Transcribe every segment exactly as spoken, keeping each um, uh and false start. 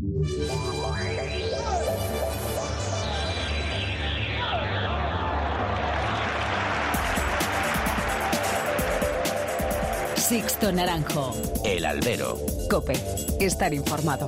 Sixto Naranjo. El Albero. COPE. Estar informado.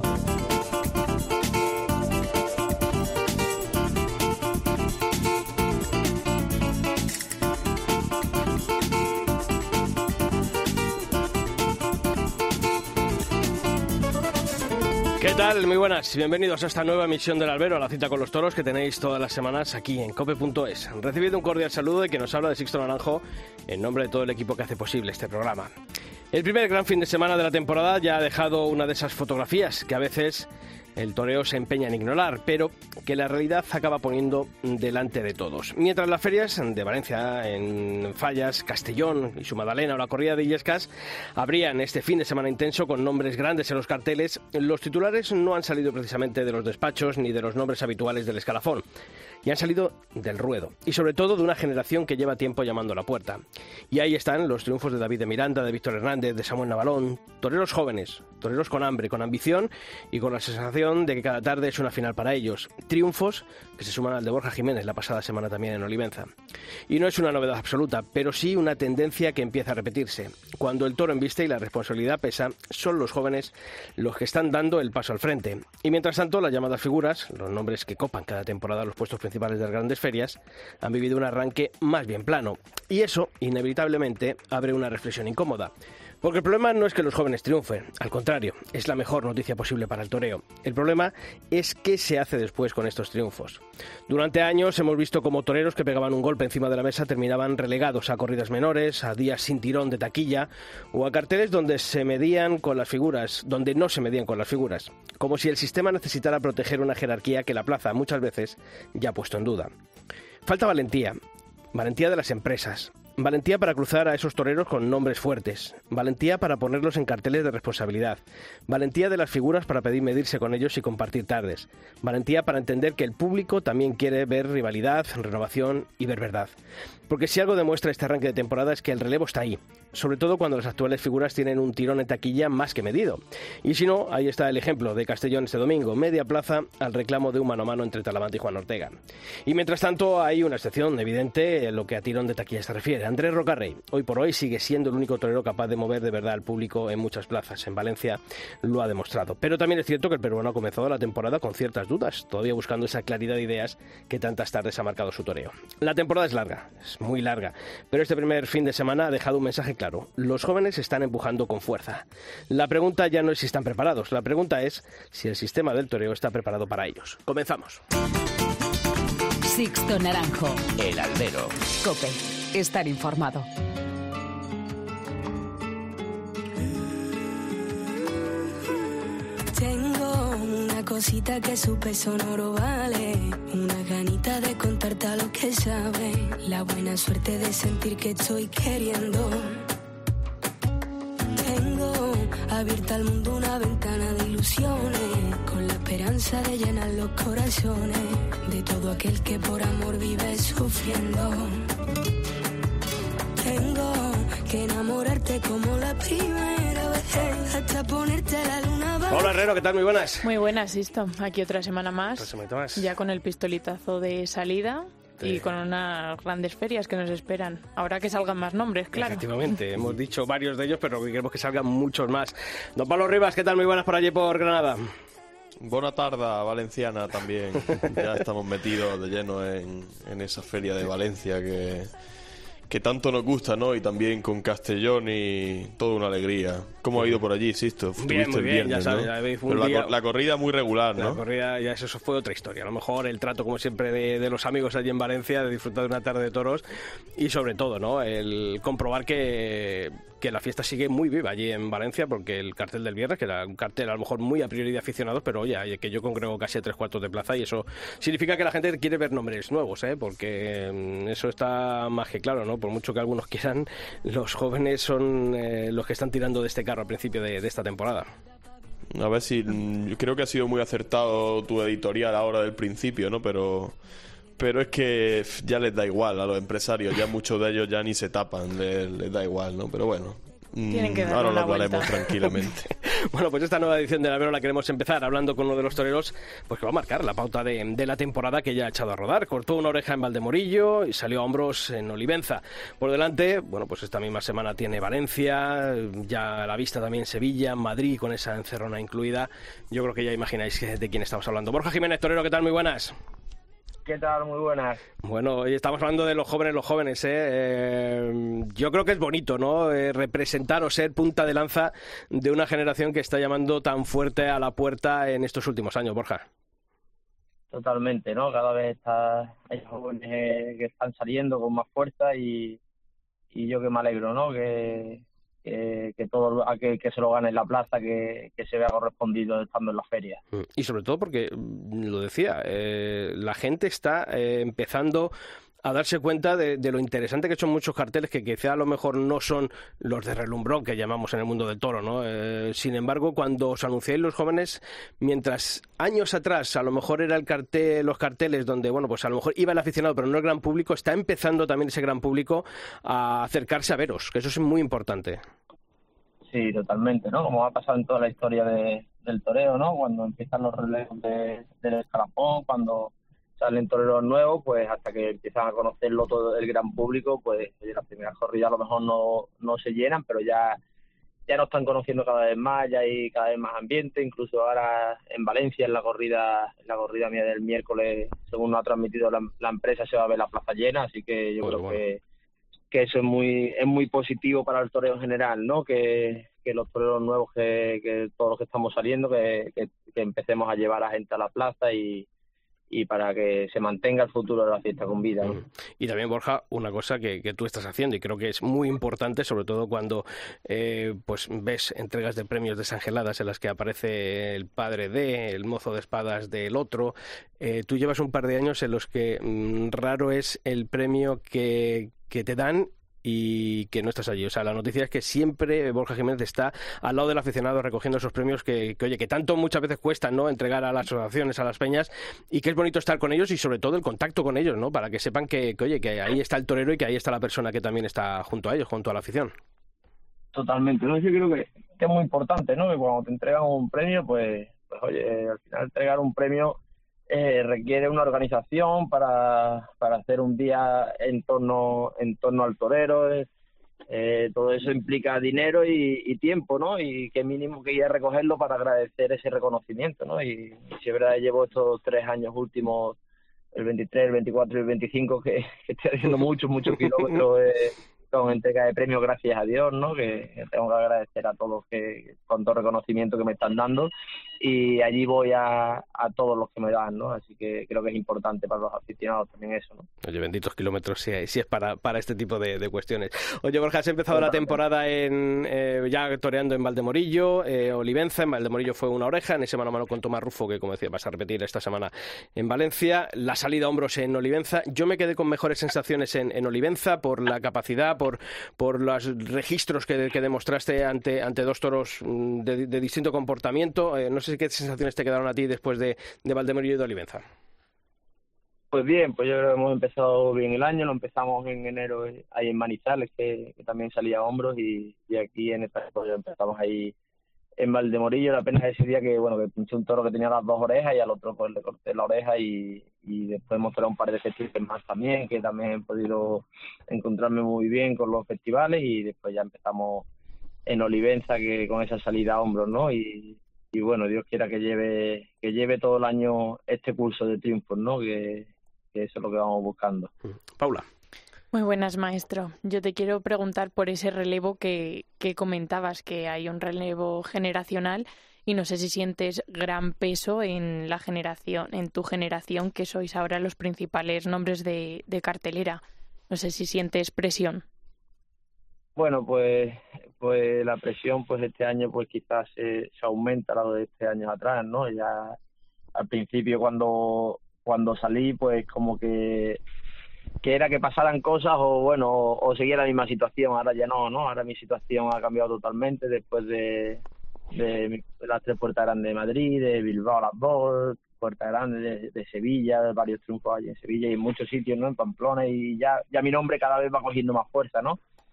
¿Qué tal? Muy buenas. Bienvenidos a esta nueva emisión del Albero, a la cita con los toros que tenéis todas las semanas aquí en cope punto es. Recibido un cordial saludo de quien nos habla, de Sixto Naranjo, en nombre de todo el equipo que hace posible este programa. El primer gran fin de semana de la temporada ya ha dejado una de esas fotografías que a veces el toreo se empeña en ignorar, pero que la realidad acaba poniendo delante de todos. Mientras las ferias de Valencia, en Fallas, Castellón y su Madalena o la corrida de Illescas abrían este fin de semana intenso con nombres grandes en los carteles, los titulares no han salido precisamente de los despachos ni de los nombres habituales del escalafón, y han salido del ruedo, y sobre todo de una generación que lleva tiempo llamando a la puerta. Y ahí están los triunfos de David de Miranda, de Víctor Hernández, de Samuel Navalón, toreros jóvenes, toreros con hambre, con ambición y con la sensación de que cada tarde es una final para ellos. Triunfos que se suman al de Borja Jiménez la pasada semana también en Olivenza. Y no es una novedad absoluta, pero sí una tendencia que empieza a repetirse. Cuando el toro embiste y la responsabilidad pesa, son los jóvenes los que están dando el paso al frente. Y mientras tanto, las llamadas figuras, los nombres que copan cada temporada los puestos principales de las grandes ferias, han vivido un arranque más bien plano. Y eso, inevitablemente, abre una reflexión incómoda. Porque el problema no es que los jóvenes triunfen, al contrario, es la mejor noticia posible para el toreo. El problema es qué se hace después con estos triunfos. Durante años hemos visto cómo toreros que pegaban un golpe encima de la mesa terminaban relegados a corridas menores, a días sin tirón de taquilla o a carteles donde se medían con las figuras, donde no se medían con las figuras, como si el sistema necesitara proteger una jerarquía que la plaza muchas veces ya ha puesto en duda. Falta valentía, valentía de las empresas. Valentía para cruzar a esos toreros con nombres fuertes. Valentía para ponerlos en carteles de responsabilidad. Valentía de las figuras para pedir medirse con ellos y compartir tardes. Valentía para entender que el público también quiere ver rivalidad, renovación y ver verdad. Porque si algo demuestra este arranque de temporada es que el relevo está ahí. Sobre todo cuando las actuales figuras tienen un tirón en taquilla más que medido. Y si no, ahí está el ejemplo de Castellón este domingo. Media plaza al reclamo de un mano a mano entre Talavante y Juan Ortega. Y mientras tanto hay una excepción evidente en lo que a tirón de taquilla se refiere. Andrés Rocarrey, hoy por hoy, sigue siendo el único torero capaz de mover de verdad al público en muchas plazas. En Valencia lo ha demostrado. Pero también es cierto que el peruano ha comenzado la temporada con ciertas dudas, todavía buscando esa claridad de ideas que tantas tardes ha marcado su toreo. La temporada es larga, es muy larga, pero este primer fin de semana ha dejado un mensaje claro. Los jóvenes están empujando con fuerza. La pregunta ya no es si están preparados, la pregunta es si el sistema del toreo está preparado para ellos. Comenzamos. Sixto Naranjo. El Albero. COPE. Estar informado. Tengo una cosita que su peso en oro vale, una ganita de contarte a lo que sabe, la buena suerte de sentir que estoy queriendo. Tengo abierta al mundo una ventana de ilusiones, con la esperanza de llenar los corazones de todo aquel que por amor vive sufriendo. Tengo que enamorarte como la primera vez, hasta ponerte la luna baja. Hola Herrero, ¿qué tal? Muy buenas. Muy buenas, Sisto. Aquí otra semana más. Otra semana más. Ya con el pistoletazo de salida. Sí. Y con unas grandes ferias que nos esperan. Ahora que salgan más nombres, claro. Efectivamente, hemos dicho varios de ellos, pero queremos que salgan muchos más. Don Pablo Rivas, ¿qué tal? Muy buenas por allí, por Granada. Buena tarde, Valenciana también. Ya estamos metidos de lleno en, en esa feria de Valencia que, que tanto nos gusta, ¿no? Y también con Castellón y toda una alegría. ¿Cómo ha ido por allí, Sisto? Bien, muy el bien, viernes, ya sabes. ¿no? Ya Pero día... la, la corrida muy regular, ¿no? La corrida, ya eso fue otra historia. A lo mejor el trato, como siempre, de, de los amigos allí en Valencia, de disfrutar de una tarde de toros y sobre todo, ¿no? El comprobar que... que la fiesta sigue muy viva allí en Valencia, porque el cartel del viernes, que era un cartel a lo mejor muy a priori de aficionados, pero oye, que yo congrego casi a tres cuartos de plaza y eso significa que la gente quiere ver nombres nuevos, ¿eh? Porque eso está más que claro, ¿no? Por mucho que algunos quieran, los jóvenes son eh, los que están tirando de este carro al principio de, de esta temporada. A ver si... Yo creo que ha sido muy acertado tu editorial ahora del principio, ¿no? Pero... Pero es que ya les da igual a los empresarios, ya muchos de ellos ya ni se tapan, les, les da igual, ¿no? Pero bueno, Tienen que darle ahora lo la hablaremos vuelta. tranquilamente. Bueno, pues esta nueva edición de La Albero la queremos empezar hablando con uno de los toreros, pues que va a marcar la pauta de, de la temporada que ya ha echado a rodar. Cortó una oreja en Valdemorillo y salió a hombros en Olivenza. Por delante, bueno, pues esta misma semana tiene Valencia, ya a la vista también Sevilla, Madrid, con esa encerrona incluida. Yo creo que ya imagináis de quién estamos hablando. Borja Jiménez, torero, ¿qué tal? Muy buenas. ¿Qué tal? Muy buenas. Bueno, hoy estamos hablando de los jóvenes, los jóvenes, ¿eh? Eh, yo creo que es bonito, ¿no? Eh, representar o ser punta de lanza de una generación que está llamando tan fuerte a la puerta en estos últimos años, Borja. Totalmente, ¿no? Cada vez está, hay jóvenes eh, que están saliendo con más fuerza y, y yo que me alegro, ¿no? Que, que, que todo a que, que se lo gane en la plaza, que, que se vea correspondido estando en la feria. Y sobre todo porque, lo decía, eh, la gente está eh, empezando a darse cuenta de, de lo interesante que son muchos carteles que quizá a lo mejor no son los de relumbrón que llamamos en el mundo del toro, ¿no? Eh, sin embargo, cuando os anunciáis los jóvenes, mientras años atrás a lo mejor era el cartel, los carteles donde, bueno, pues a lo mejor iba el aficionado, pero no el gran público, está empezando también ese gran público a acercarse a veros, que eso es muy importante. Sí, totalmente, ¿no? Como ha pasado en toda la historia de, del toreo, ¿no? Cuando empiezan los relevos de, del escalafón, cuando salen toreros nuevos, pues hasta que empiezan a conocerlo todo el gran público, pues oye, las primeras corridas a lo mejor no, no se llenan, pero ya ya nos están conociendo cada vez más, ya hay cada vez más ambiente, incluso ahora en Valencia, en la corrida en la corrida mía del miércoles, según nos ha transmitido la, la empresa, se va a ver la plaza llena, así que yo bueno, creo bueno. que, que eso es muy es muy positivo para el toreo en general, ¿no? Que, que los toreros nuevos, que, que todos los que estamos saliendo, que, que, que empecemos a llevar a gente a la plaza y y para que se mantenga el futuro de la fiesta con vida, ¿no? Y también, Borja, una cosa que, que tú estás haciendo y creo que es muy importante, sobre todo cuando eh, pues ves entregas de premios desangeladas en las que aparece el padre de, el mozo de espadas del otro. Eh, tú llevas un par de años en los que mmm, raro es el premio que, que te dan y que no estás allí. O sea, la noticia es que siempre Borja Jiménez está al lado del aficionado recogiendo esos premios que, que oye, que tanto muchas veces cuestan, ¿no? Entregar a las asociaciones, a las peñas, y que es bonito estar con ellos y sobre todo el contacto con ellos, ¿no? Para que sepan que, que oye, que ahí está el torero y que ahí está la persona que también está junto a ellos, junto a la afición. Totalmente, ¿no? Yo creo que, que es muy importante, ¿no? Que cuando te entregan un premio, pues, pues oye, al final entregar un premio Eh, requiere una organización para, para hacer un día en torno en torno al torero, eh, todo eso implica dinero y, y tiempo, ¿no? Y qué mínimo que ir a recogerlo para agradecer ese reconocimiento, ¿no? Y, y si es verdad, llevo estos tres años últimos, el veintitrés, el veinticuatro y el veinticinco, que, que estoy haciendo muchos, muchos kilómetros eh, con entrega de premios, gracias a Dios, ¿no? Que, que tengo que agradecer a todos que con todo reconocimiento que me están dando, y allí voy a, a todos los que me dan, ¿no? Así que creo que es importante para los aficionados también eso, ¿no? Oye, benditos kilómetros, si sí, sí es para, para este tipo de, de cuestiones. Oye, Borja, has empezado la temporada en eh, ya toreando en Valdemorillo, eh, Olivenza. En Valdemorillo fue una oreja, en ese mano a mano con Tomás Rufo, que como decía, vas a repetir esta semana en Valencia. La salida a hombros en Olivenza. Yo me quedé con mejores sensaciones en, en Olivenza por la capacidad, por, por los registros que, que demostraste ante, ante dos toros de, de distinto comportamiento. Eh, no sé qué sensaciones te quedaron a ti después de, de Valdemorillo y de Olivenza. Pues bien, pues yo creo que hemos empezado bien el año, lo empezamos en enero ahí en Manizales, que, que también salía a hombros, y, y aquí en esta pues empezamos ahí en Valdemorillo. La pena es ese día que, bueno, que pinché un toro que tenía las dos orejas y al otro pues le corté la oreja, y, y después hemos tenido un par de festivales más también, que también he podido encontrarme muy bien con los festivales, y después ya empezamos en Olivenza, que con esa salida a hombros, ¿no? Y, y bueno, Dios quiera que lleve que lleve todo el año este curso de triunfos, ¿no? Que, que eso es lo que vamos buscando. Paula. Muy buenas, maestro. Yo te quiero preguntar por ese relevo que, que comentabas, que hay un relevo generacional, y no sé si sientes gran peso en la generación, en tu generación, que sois ahora los principales nombres de, de cartelera. No sé si sientes presión. Bueno, pues pues la presión pues este año pues quizás se, se aumenta la de este año atrás, ¿no? Ya al principio cuando cuando salí pues como que que era que pasaran cosas o bueno o, o seguía la misma situación. Ahora ya no, ¿no? Ahora mi situación ha cambiado totalmente después de, de, de las tres puertas grandes de Madrid, de Bilbao las dos, Puerta Grande de, de Sevilla, de varios triunfos allí en Sevilla y en muchos sitios, ¿no? En Pamplona, y ya ya mi nombre cada vez va cogiendo más fuerza, ¿no?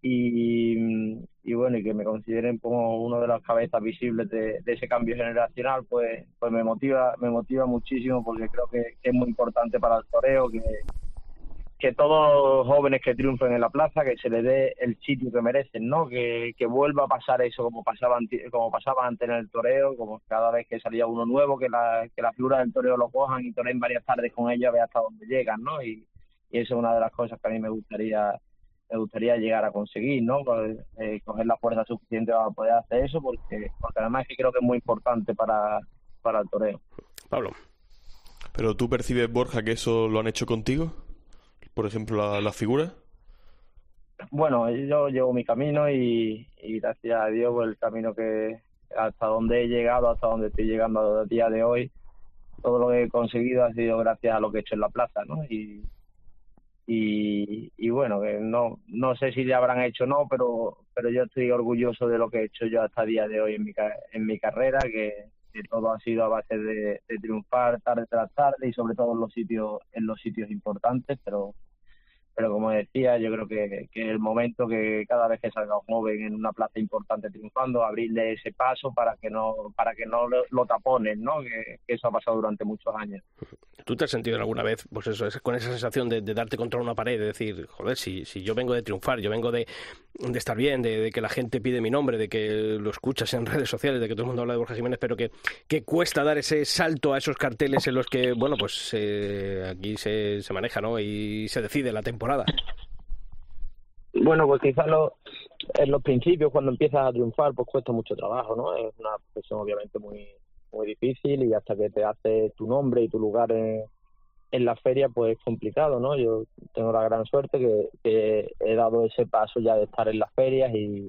y, y bueno, y que me consideren como uno de las cabezas visibles de, de ese cambio generacional, pues pues me motiva me motiva muchísimo, porque creo que, que es muy importante para el toreo que que todos los jóvenes que triunfen en la plaza, que se les dé el sitio que merecen, ¿no? Que, que vuelva a pasar eso como pasaba anti- como pasaba antes en el toreo, como cada vez que salía uno nuevo, que la que la figura del toreo lo cojan y toreen varias tardes con ellos a ver hasta dónde llegan, ¿no? Y, y eso es una de las cosas que a mí me gustaría me gustaría llegar a conseguir, ¿no? Pues, eh, coger la fuerza suficiente para poder hacer eso, porque porque además es que creo que es muy importante para, para el toreo. Pablo. ¿Pero tú percibes, Borja, que eso lo han hecho contigo? Por ejemplo, la, la figura. Bueno, yo llevo mi camino y, y gracias a Dios por el camino que hasta donde he llegado, hasta donde estoy llegando a día de hoy, todo lo que he conseguido ha sido gracias a lo que he hecho en la plaza, ¿no? Y y, y bueno, que no no sé si le habrán hecho o no, pero pero yo estoy orgulloso de lo que he hecho yo hasta el día de hoy en mi en mi carrera, que, que todo ha sido a base de, de triunfar tarde tras tarde y sobre todo en los sitios en los sitios importantes, pero pero como decía, yo creo que, que el momento que cada vez que salga un joven en una plaza importante triunfando, abrirle ese paso para que no para que no lo, lo taponen, ¿no? Que, que eso ha pasado durante muchos años. ¿Tú te has sentido alguna vez, pues eso, con esa sensación de, de darte contra una pared, de decir, joder, si, si yo vengo de triunfar, yo vengo de, de estar bien, de, de que la gente pide mi nombre, de que lo escuchas en redes sociales, de que todo el mundo habla de Borja Jiménez, pero que, que cuesta dar ese salto a esos carteles en los que, bueno, pues eh, aquí se, se maneja, ¿no? Y se decide la temporada. Bueno, pues quizás lo, en los principios, cuando empiezas a triunfar, pues cuesta mucho trabajo, ¿no? Es una profesión obviamente muy muy difícil y hasta que te haces tu nombre y tu lugar en, en la feria, pues es complicado, ¿no? Yo tengo la gran suerte que, que he dado ese paso ya de estar en las ferias y,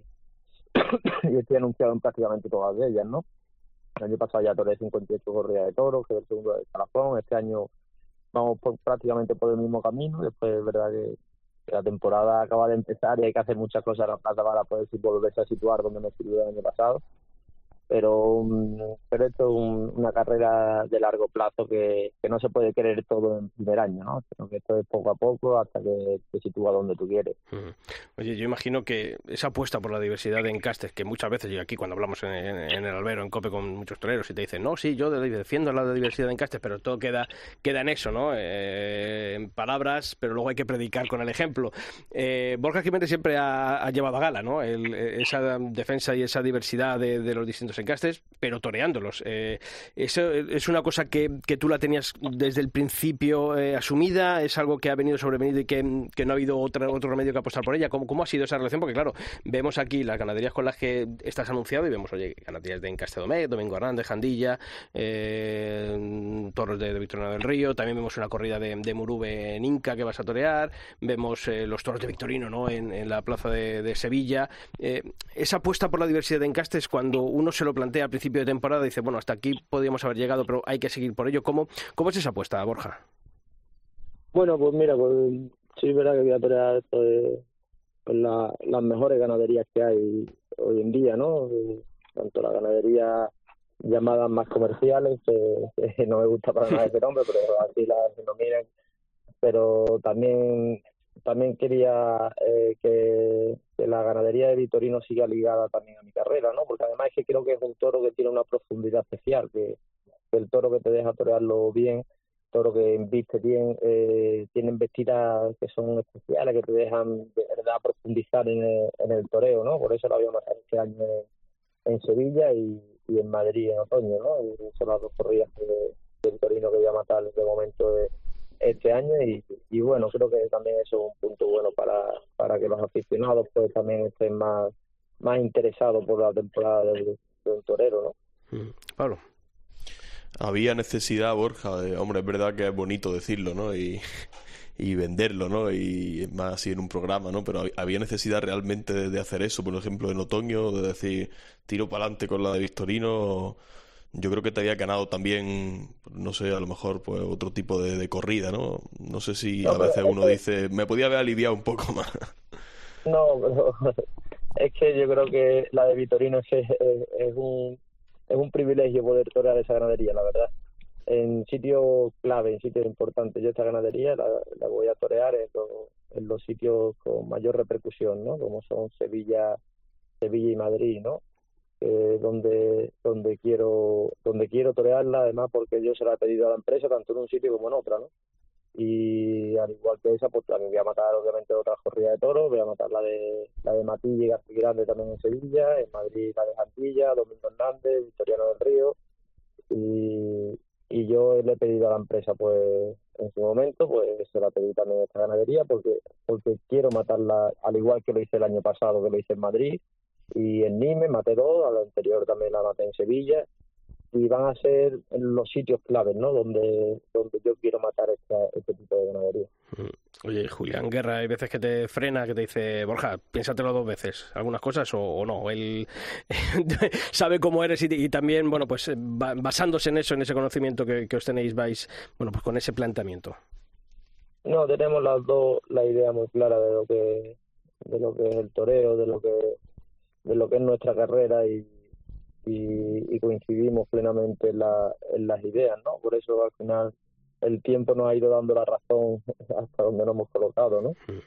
y estoy anunciado en prácticamente todas ellas, ¿no? El año pasado ya toré cincuenta y ocho corridas de toros, que es el segundo de escalafón. Este año vamos por, prácticamente por el mismo camino. Después es verdad que, que la temporada acaba de empezar y hay que hacer muchas cosas en la plaza para poder volverse a situar donde me sirvió el año pasado. Pero, pero esto es un, una carrera de largo plazo que, que no se puede querer todo en el primer año, ¿no? Sino que esto es poco a poco hasta que te sitúa donde tú quieres. Uh-huh. Oye, yo imagino que esa apuesta por la diversidad de encastes, que muchas veces yo aquí cuando hablamos en, en, en el albero, en COPE con muchos toreros y te dicen, no, sí, yo defiendo la diversidad de encastes, pero todo queda queda en eso, ¿no? Eh, en palabras, pero luego hay que predicar con el ejemplo. Eh, Borja Jiménez siempre ha, ha llevado a gala, ¿no? El, esa defensa y esa diversidad de, de los distintos encastes, pero toreándolos. Eh, ¿Eso es una cosa que, que tú la tenías desde el principio eh, asumida? ¿Es algo que ha venido sobrevenido y que, que no ha habido otra, otro remedio que apostar por ella? ¿Cómo, ¿Cómo ha sido esa relación? Porque claro, vemos aquí las ganaderías con las que estás anunciado y vemos, oye, ganaderías de Encaste Domecq, Domingo Hernández, Jandilla, eh, toros de, de Victorino del Río, también vemos una corrida de, de Murube en Inca que vas a torear, vemos eh, los toros de Victorino, ¿no? en, en la plaza de, de Sevilla. Eh, esa apuesta por la diversidad de encastes, cuando uno se lo plantea al principio de temporada, dice, bueno, hasta aquí podríamos haber llegado, pero hay que seguir por ello. ¿Cómo, cómo es esa apuesta, Borja? Bueno, pues mira, pues sí es verdad que voy a torear pues, pues la, las mejores ganaderías que hay hoy en día, ¿no? Tanto las ganaderías llamadas más comerciales, que, que no me gusta para nada ese nombre, pero así las denominan, pero también también quería eh, que, que la ganadería de Victorino siga ligada también a mi carrera, ¿no? Porque además es que creo que es un toro que tiene una profundidad especial, que, que el toro que te deja torearlo bien, toro que inviste bien, eh, tienen vestidas que son especiales, que te dejan de verdad profundizar en el, en el toreo, ¿no? Por eso la voy a matar este año en, en Sevilla y, y en Madrid en otoño, ¿no? Y son las dos corridas de Victorino que voy a matar de momento de este año y, y bueno, creo que también eso es un punto bueno para, para que los aficionados pues también estén más, más interesados por la temporada del, del torero, ¿no? Mm. Pablo. Había necesidad, Borja, de, hombre, es verdad que es bonito decirlo, ¿no? Y, y venderlo, ¿no? Y más así en un programa, ¿no? Pero había necesidad realmente de, de hacer eso, por ejemplo, en otoño, de decir, tiro para adelante con la de Victorino. Yo creo que te había ganado también, no sé, a lo mejor pues otro tipo de, de corrida, ¿no? No sé si no, a veces uno que... dice, me podía haber aliviado un poco más. No, pero es que yo creo que la de Victorino es, es, es un es un privilegio poder torear esa ganadería, la verdad. en sitios clave, en sitios importantes. Yo esta ganadería la, la voy a torear en, lo, en los sitios con mayor repercusión, ¿no? Como son Sevilla, Sevilla y Madrid, ¿no? Eh, donde donde quiero donde quiero torearla, además porque yo se la he pedido a la empresa tanto en un sitio como en otra, ¿no? Y al igual que esa, pues también voy a matar obviamente otra corrida de toros, voy a matar la de la de Matilla y García Grande también en Sevilla, en Madrid la de Jantilla, Domingo Hernández, Victoriano del Río, y, y yo le he pedido a la empresa, pues en su momento, pues se la pedí también a esta ganadería, porque porque quiero matarla al igual que lo hice el año pasado, que lo hice en Madrid, y en Nimes maté dos, a la anterior también la maté en Sevilla, y van a ser en los sitios claves, ¿no? Donde donde yo quiero matar esta, este tipo de ganadería. Oye, Julián Guerra, hay veces que te frena, que te dice, Borja, piénsatelo dos veces, algunas cosas o, o no. Él sabe cómo eres y, y también, bueno, pues basándose en eso, en ese conocimiento que, que os tenéis, vais, bueno, pues con ese planteamiento. No, tenemos las dos la idea muy clara de lo que de lo que es el toreo, de lo que de lo que es nuestra carrera y Y, y coincidimos plenamente en, la, en las ideas, ¿no? Por eso al final el tiempo nos ha ido dando la razón hasta donde nos hemos colocado, ¿no? Sí.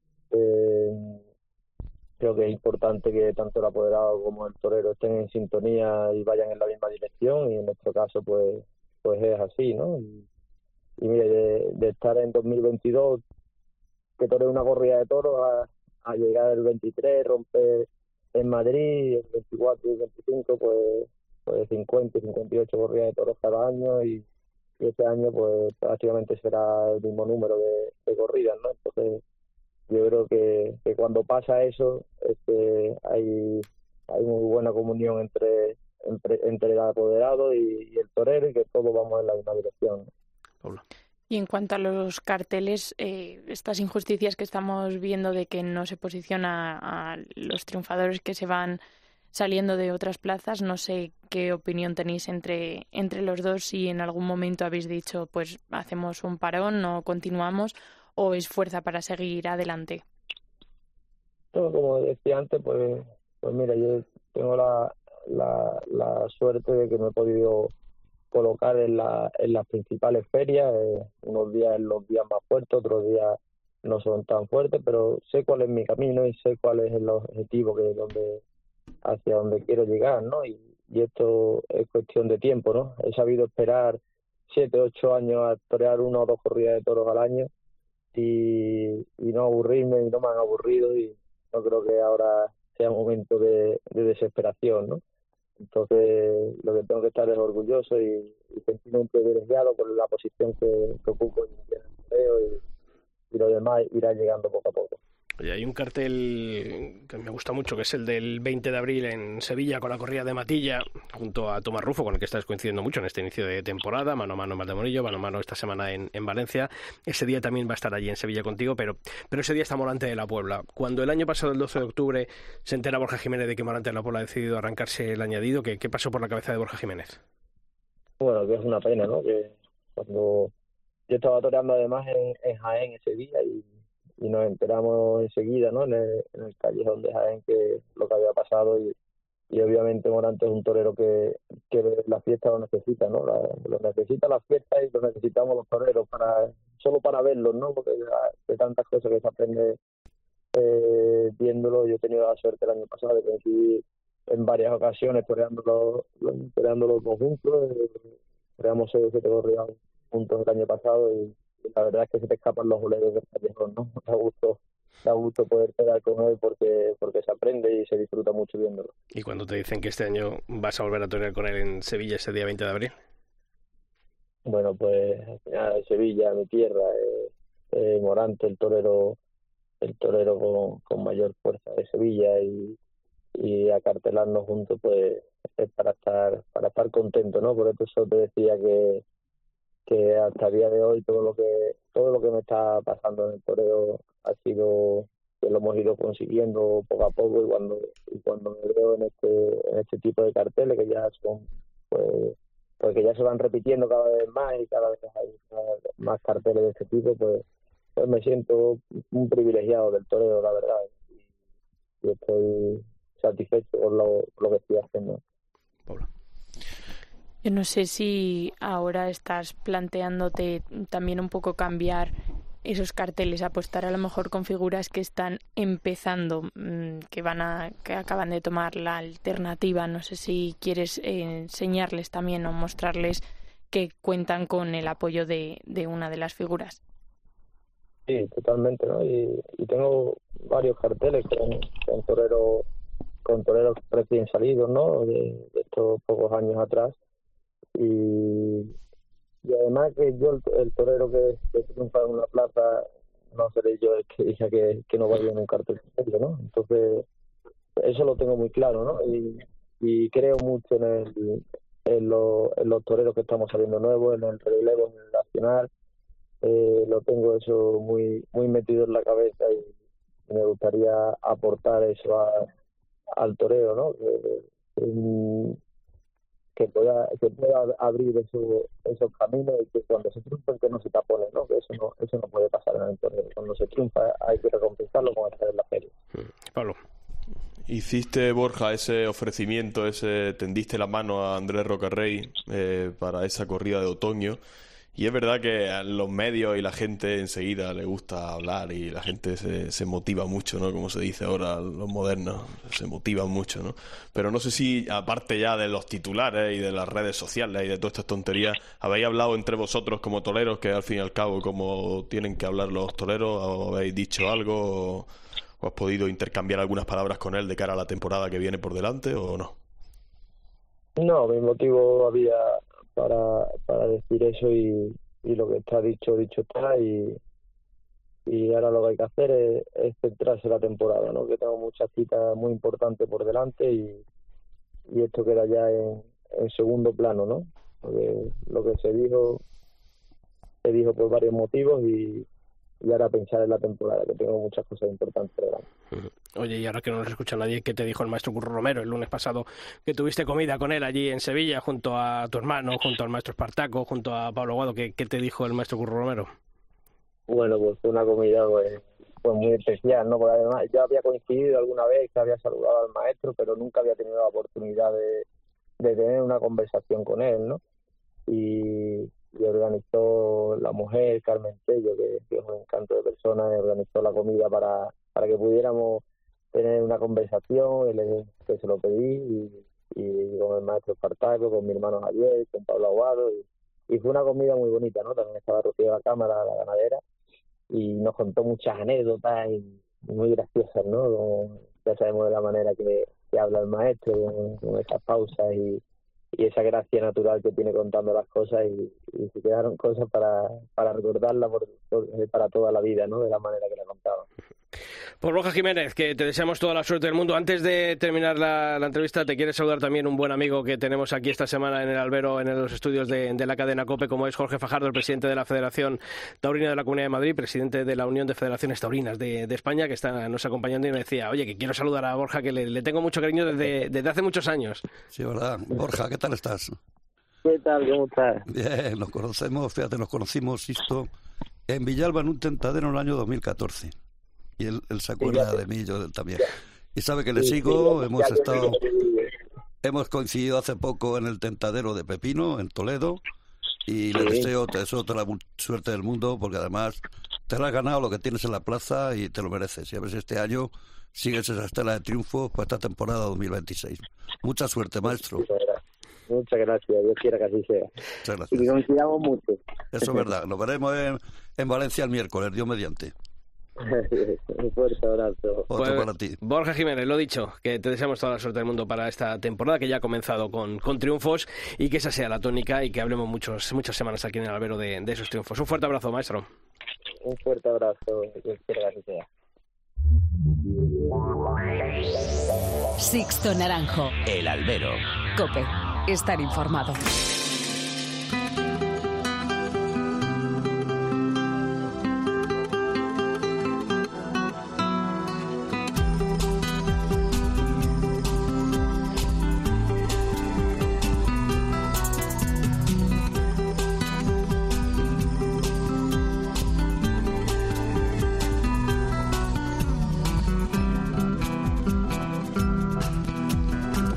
Eh, creo que es importante que tanto el apoderado como el torero estén en sintonía y vayan en la misma dirección, y en nuestro caso pues pues es así, ¿no? Y, y mire, de, de estar en dos mil veintidós, que toré una corrida de toros, a, a llegar el veintitrés, romper en Madrid, el veinticuatro y el veinticinco, pues, pues cincuenta y cincuenta y ocho corridas de toros cada año, y, y este año pues prácticamente será el mismo número de, de corridas, ¿no? Entonces yo creo que, que cuando pasa eso es que hay, hay muy buena comunión entre, entre, entre el apoderado y, y el torero, y que todos vamos en la misma dirección, ¿no? Pablo. Y en cuanto a los carteles, eh, estas injusticias que estamos viendo de que no se posiciona a los triunfadores que se van saliendo de otras plazas, no sé qué opinión tenéis entre, entre los dos, si en algún momento habéis dicho, pues hacemos un parón o continuamos, o es fuerza para seguir adelante. No, como decía antes, pues, pues mira, yo tengo la, la, la suerte de que me he podido colocar en, la, en las principales ferias, eh, unos días en los días más fuertes, otros días no son tan fuertes, pero sé cuál es mi camino y sé cuál es el objetivo que donde hacia donde quiero llegar, ¿no? Y, y esto es cuestión de tiempo, ¿no? He sabido esperar siete, ocho años a torear una o dos corridas de toros al año y, y no aburrirme, y no me han aburrido, y no creo que ahora sea un momento de, de desesperación, ¿no? Entonces, lo que tengo que estar es orgulloso y, y sentirme un privilegiado por la posición que, que ocupo en el toreo, y, y lo demás irá llegando poco a poco. Oye, hay un cartel que me gusta mucho, que es el del veinte de abril en Sevilla, con la corrida de Matilla, junto a Tomás Rufo, con el que estás coincidiendo mucho en este inicio de temporada, mano a mano en Valdemorillo, mano a mano esta semana en, en Valencia. Ese día también va a estar allí en Sevilla contigo, pero, pero ese día está Morante de la Puebla. Cuando el año pasado, el doce de octubre, se entera Borja Jiménez de que Morante de la Puebla ha decidido arrancarse el añadido, ¿qué, qué pasó por la cabeza de Borja Jiménez? Bueno, que es una pena, ¿no? Que cuando yo estaba toreando además en, en Jaén ese día, y y nos enteramos enseguida, ¿no? En el, en el callejón de Jaén, que lo que había pasado, y, y obviamente Morante es un torero que, que la fiesta lo necesita, ¿no? La, lo necesita la fiesta, y lo necesitamos los toreros para solo para verlos, ¿no? Porque de tantas cosas que se aprende eh, viéndolo. Yo he tenido la suerte el año pasado de coincidir en varias ocasiones toreándolo, toreándolo conjuntos, eh, toreamos seis o siete corridas juntos el año pasado, y la verdad es que se te escapan los boleros del callejón, ¿no? Da gusto, da gusto poder pegar con él, porque porque se aprende y se disfruta mucho viéndolo. ¿Y cuando te dicen que este año vas a volver a torear con él en Sevilla ese día veinte de abril? Bueno, pues al final Sevilla, mi tierra, eh, eh, Morante, el torero el torero con, con mayor fuerza de Sevilla, y, y acartelarnos juntos, pues es para estar para estar contento, ¿no? Por eso te decía que que hasta el día de hoy todo lo que todo lo que me está pasando en el toreo ha sido que lo hemos ido consiguiendo poco a poco, y cuando y cuando me veo en este en este tipo de carteles que ya son pues pues que ya se van repitiendo cada vez más, y cada vez hay más carteles de este tipo, pues pues me siento un privilegiado del toreo, la verdad, y, y estoy satisfecho con lo, con lo que estoy haciendo. Pablo. Yo no sé si ahora estás planteándote también un poco cambiar esos carteles, apostar a lo mejor con figuras que están empezando, que van a, que acaban de tomar la alternativa. No sé si quieres eh, enseñarles también o mostrarles que cuentan con el apoyo de, de una de las figuras. Sí, totalmente, ¿no? Y, y tengo varios carteles con, con toreros con toreros recién salidos, ¿no? De, de estos pocos años atrás. Y, y además que yo, el, el torero que, que triunfa en una plaza, no seré yo el que diga que, que no vaya en un cartel serio, ¿no? Entonces, eso lo tengo muy claro, ¿no? Y, y creo mucho en, el, en, lo, en los toreros que estamos saliendo nuevos, en el relevo, en el nacional. Eh, lo tengo eso muy muy metido en la cabeza y me gustaría aportar eso a, al toreo, ¿no? Que, que pueda que pueda abrir eso, esos caminos y que cuando se triunfen que no se taponen, ¿no? Que eso no eso no puede pasar en el toreo. Cuando se triunfa hay que recompensarlo con estar en la feria. Pablo. Hiciste, Borja, ese ofrecimiento, ese tendiste la mano a Andrés Rocarrey eh, para esa corrida de otoño. Y es verdad que a los medios y la gente enseguida le gusta hablar y la gente se, se motiva mucho, ¿no? Como se dice ahora, los modernos se motivan mucho, ¿no? Pero no sé si, aparte ya de los titulares y de las redes sociales y de todas estas tonterías, ¿habéis hablado entre vosotros como toreros, que al fin y al cabo como tienen que hablar los toreros, o habéis dicho algo, o, o has podido intercambiar algunas palabras con él de cara a la temporada que viene por delante, o no? No, mi motivo había... para para decir eso y, y lo que está dicho, dicho está y, y ahora lo que hay que hacer es, es centrarse en la temporada, ¿no? Que tengo muchas citas muy importantes por delante y, y esto queda ya en, en segundo plano, ¿no? Porque lo que se dijo se dijo por varios motivos y, y ahora pensar en la temporada, que tengo muchas cosas importantes por delante. Oye, y ahora que no nos escucha nadie, ¿qué te dijo el maestro Curro Romero el lunes pasado que tuviste comida con él allí en Sevilla junto a tu hermano, junto al maestro Espartaco, junto a Pablo Aguado? ¿Qué, qué te dijo el maestro Curro Romero? Bueno, pues fue una comida pues, pues muy especial, ¿no? Porque además yo había coincidido alguna vez que había saludado al maestro, pero nunca había tenido la oportunidad de, de tener una conversación con él, ¿no? Y, y organizó la mujer, Carmen Tello, que, que es un encanto de persona, y organizó la comida para, para que pudiéramos tener una conversación, él, que se lo pedí, y, y con el maestro Espartaco, con mi hermano Javier, con Pablo Aguado, y, y fue una comida muy bonita, ¿no? También estaba Rocío de la Cámara, la ganadera, y nos contó muchas anécdotas y muy graciosas, ¿no? Como ya sabemos de la manera que, que habla el maestro, con, con esas pausas y, y esa gracia natural que tiene contando las cosas, y, y se quedaron cosas para, para recordarla por, por, para toda la vida, ¿no? De la manera que la contaba. Pues Borja Jiménez, que te deseamos toda la suerte del mundo. Antes de terminar la, la entrevista, te quiere saludar también un buen amigo que tenemos aquí esta semana en el albero, en los estudios de, de la cadena COPE, como es Jorge Fajardo, el presidente de la Federación Taurina de la Comunidad de Madrid, presidente de la Unión de Federaciones Taurinas de, de España, que está nos acompañando, y me decía, oye, que quiero saludar a Borja, que le, le tengo mucho cariño desde, desde hace muchos años. Sí, ¿verdad? Borja, ¿qué tal estás? ¿Qué tal? ¿Cómo estás? Bien, nos conocemos, fíjate, nos conocimos, Sisto, en Villalba en un tentadero en el año dos mil catorce. Y él, él se acuerda sí, de mí, yo también. Y sabe que le sí, sigo, sí, hemos ya, estado... Hemos coincidido hace poco en el tentadero de Pepino, en Toledo, y sí. le deseo, te deseo toda la suerte del mundo, porque además te has ganado lo que tienes en la plaza y te lo mereces. Y a ver si este año sigues esa estela de triunfo para esta temporada dos mil veintiséis. Mucha suerte, maestro. Muchas gracias, Muchas gracias. Dios quiera que así sea. Muchas gracias. Y que coincidamos mucho. Eso es verdad. Nos veremos en, en Valencia el miércoles, Dios mediante. Un fuerte abrazo. Otro pues, para ti. Borja Jiménez, lo dicho, que te deseamos toda la suerte del mundo para esta temporada, que ya ha comenzado con, con triunfos, y que esa sea la tónica y que hablemos muchos, muchas semanas aquí en el albero de, de esos triunfos. Un fuerte abrazo, maestro. Un fuerte abrazo, Dios quiera que sea. Sixto Naranjo, el albero. COPE, estar informado.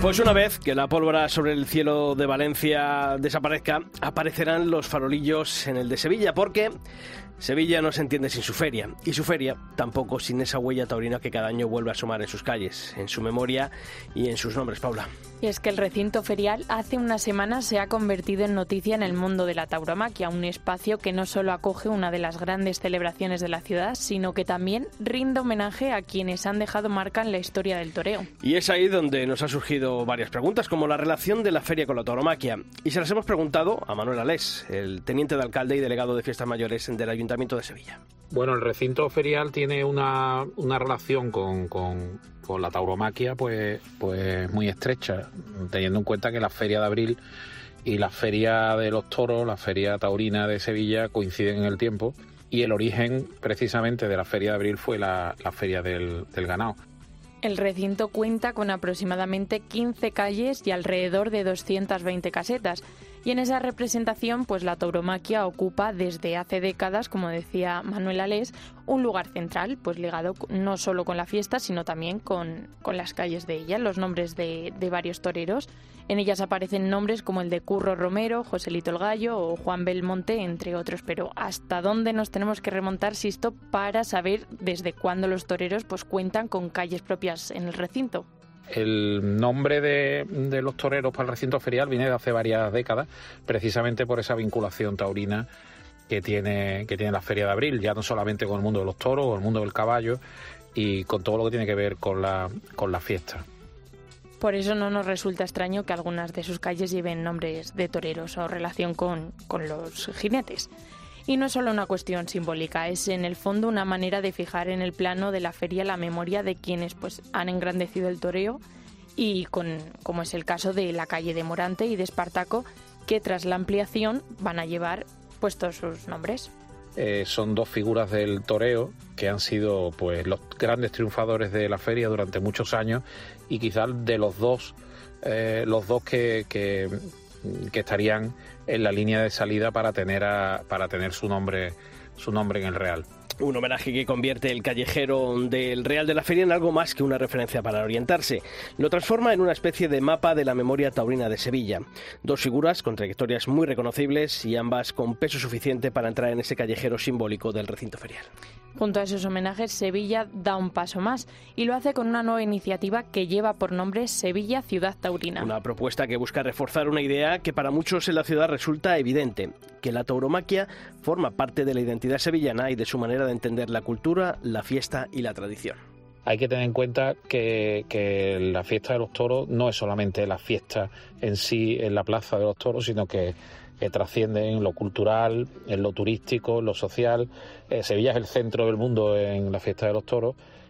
Pues una vez que la pólvora sobre el cielo de Valencia desaparezca, aparecerán los farolillos en el de Sevilla, porque Sevilla no se entiende sin su feria, y su feria tampoco sin esa huella taurina que cada año vuelve a asomar en sus calles, en su memoria y en sus nombres, Paula. Y es que el recinto ferial hace unas semanas se ha convertido en noticia en el mundo de la tauromaquia, un espacio que no solo acoge una de las grandes celebraciones de la ciudad, sino que también rinde homenaje a quienes han dejado marca en la historia del toreo. Y es ahí donde nos han surgido varias preguntas, como la relación de la feria con la tauromaquia. Y se las hemos preguntado a Manuel Alés, el teniente de alcalde y delegado de Fiestas Mayores del Ayuntamiento de Sevilla. Bueno, el recinto ferial tiene una, una relación con, con, con la tauromaquia pues, pues muy estrecha, teniendo en cuenta que la Feria de Abril y la Feria de los Toros, la Feria Taurina de Sevilla, coinciden en el tiempo, y el origen precisamente de la Feria de Abril fue la, la Feria del, del Ganado. El recinto cuenta con aproximadamente quince calles y alrededor de doscientas veinte casetas. Y en esa representación, pues la tauromaquia ocupa desde hace décadas, como decía Manuel Alés, un lugar central, pues ligado no solo con la fiesta, sino también con, con las calles de ella, los nombres de, de varios toreros. En ellas aparecen nombres como el de Curro Romero, Joselito el Gallo o Juan Belmonte, entre otros. Pero ¿hasta dónde nos tenemos que remontar, Sisto, para saber desde cuándo los toreros pues cuentan con calles propias en el recinto? El nombre de, de los toreros para el recinto ferial viene de hace varias décadas, precisamente por esa vinculación taurina que tiene, que tiene la Feria de Abril, ya no solamente con el mundo de los toros o el mundo del caballo, y con todo lo que tiene que ver con la, con la fiesta. Por eso no nos resulta extraño que algunas de sus calles lleven nombres de toreros o relación con, con los jinetes. Y no es solo una cuestión simbólica, es en el fondo una manera de fijar en el plano de la feria la memoria de quienes pues han engrandecido el toreo, y con, como es el caso de la calle de Morante y de Espartaco, que tras la ampliación van a llevar puestos sus nombres. Eh, son dos figuras del toreo que han sido pues los grandes triunfadores de la feria durante muchos años, y quizás de los dos, eh, los dos que... que que estarían en la línea de salida para tener a, para tener su nombre su nombre en el Real. Un homenaje que convierte el callejero del Real de la Feria en algo más que una referencia para orientarse. Lo transforma en una especie de mapa de la memoria taurina de Sevilla. Dos figuras con trayectorias muy reconocibles y ambas con peso suficiente para entrar en ese callejero simbólico del recinto ferial. Junto a esos homenajes, Sevilla da un paso más y lo hace con una nueva iniciativa que lleva por nombre Sevilla Ciudad Taurina. Una propuesta que busca reforzar una idea que para muchos en la ciudad resulta evidente, que la tauromaquia forma parte de la identidad sevillana y de su manera de entender la cultura, la fiesta y la tradición. Hay que tener en cuenta que, que la fiesta de los toros no es solamente la fiesta en sí en la plaza de los toros, sino que que trasciende en lo cultural, en lo turístico, en lo social. Eh, Sevilla es el centro del mundo en la fiesta de los toros,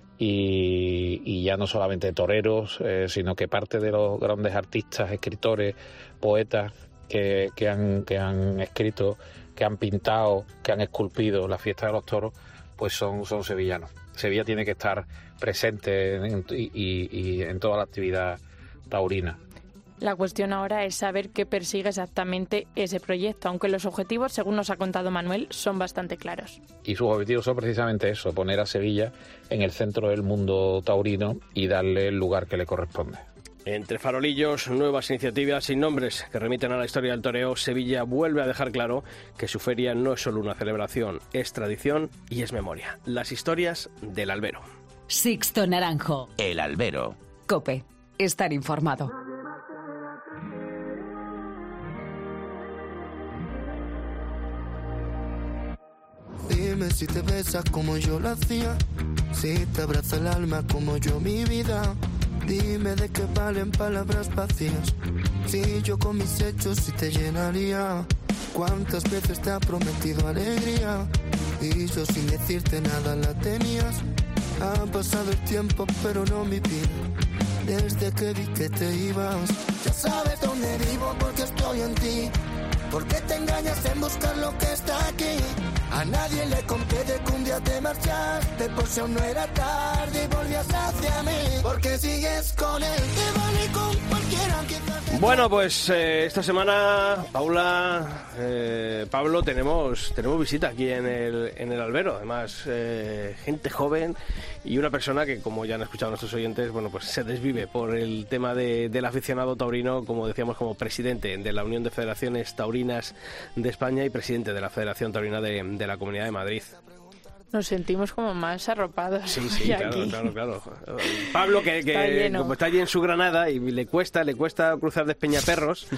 y, y ya no solamente toreros, eh, sino que parte de los grandes artistas, escritores, poetas que, que, han, que han escrito, que han pintado, que han esculpido la fiesta de los toros, pues son, son sevillanos. Sevilla tiene que estar presente en, y, y, y en toda la actividad taurina. La cuestión ahora es saber qué persigue exactamente ese proyecto, aunque los objetivos, según nos ha contado Manuel, son bastante claros. Y sus objetivos son precisamente eso, poner a Sevilla en el centro del mundo taurino y darle el lugar que le corresponde. Entre farolillos, nuevas iniciativas y nombres que remiten a la historia del toreo, Sevilla vuelve a dejar claro que su feria no es solo una celebración, es tradición y es memoria. Las historias del albero. Sixto Naranjo. El albero. COPE. Estar informado. Dime si te besas como yo lo hacía, si te abraza el alma como yo mi vida. Dime de qué valen palabras vacías, si yo con mis hechos sí te llenaría. Cuántas veces te ha prometido alegría y yo sin decirte nada la tenías. Ha pasado el tiempo pero no mi vida, desde que vi que te ibas. Ya sabes dónde vivo porque estoy en ti. ¿Por qué te engañas en buscar lo que está aquí? A nadie le conté de que un día te marchaste, por si aún no era tarde y volvías hacia mí. Porque sigues con él, te vale con cualquiera. Bueno, pues eh, esta semana, Paula, eh, Pablo, tenemos tenemos visita aquí en el, en el albero. Además, eh, gente joven y una persona que, como ya han escuchado nuestros oyentes, bueno, pues se desvive por el tema de, del aficionado taurino, como decíamos, como presidente de la Unión de Federaciones Taurinas de España y presidente de la Federación Taurina de, de la Comunidad de Madrid. Nos sentimos como más arropados. Sí, sí, claro, aquí. claro, claro. Pablo, que, que está, lleno. como está allí en su Granada y le cuesta, le cuesta cruzar Despeñaperros.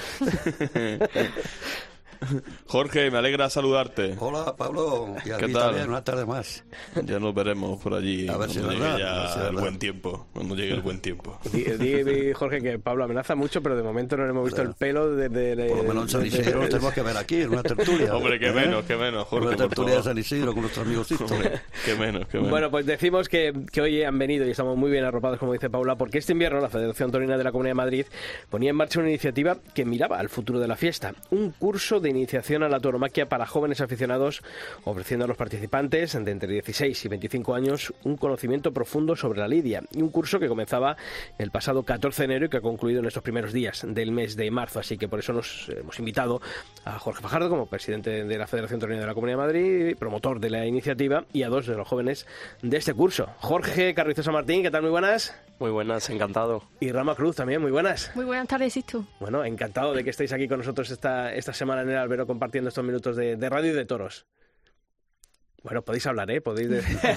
Jorge, me alegra saludarte. Hola, Pablo. Y a ¿Qué ti tal? También, una tarde más. Ya nos veremos por allí A ver cuando si es llegue verdad, ya a ver si es el verdad. buen tiempo. Cuando llegue el buen tiempo. Di, di, di, Jorge, que Pablo amenaza mucho, pero de momento no le hemos visto el pelo de... de, de Por lo menos en San Isidro lo tenemos que ver aquí, en una tertulia. Hombre, qué ¿eh? menos, qué menos, Jorge, Una por tertulia de favor. San Isidro con nuestro amigo Sisto. Hombre, qué menos, qué menos. Bueno, pues decimos que, que hoy han venido y estamos muy bien arropados, como dice Paula, porque este invierno la Federación Taurina de la Comunidad de Madrid ponía en marcha una iniciativa que miraba al futuro de la fiesta. Un curso de iniciación a la tauromaquia para jóvenes aficionados, ofreciendo a los participantes de entre dieciséis y veinticinco años un conocimiento profundo sobre la lidia. Y un curso que comenzaba el pasado catorce de enero y que ha concluido en estos primeros días del mes de marzo. Así que por eso nos hemos invitado a Jorge Fajardo como presidente de la Federación Taurina de la Comunidad de Madrid, promotor de la iniciativa, y a dos de los jóvenes de este curso. Jorge Carrizosa Martín, ¿qué tal? Muy buenas. Muy buenas, encantado. Y Rama Cruz también, muy buenas. Muy buenas tardes, Sisto. Bueno, encantado de que estéis aquí con nosotros esta, esta semana en el albero compartiendo estos minutos de, de radio y de toros. Bueno, podéis hablar, ¿eh? Podéis...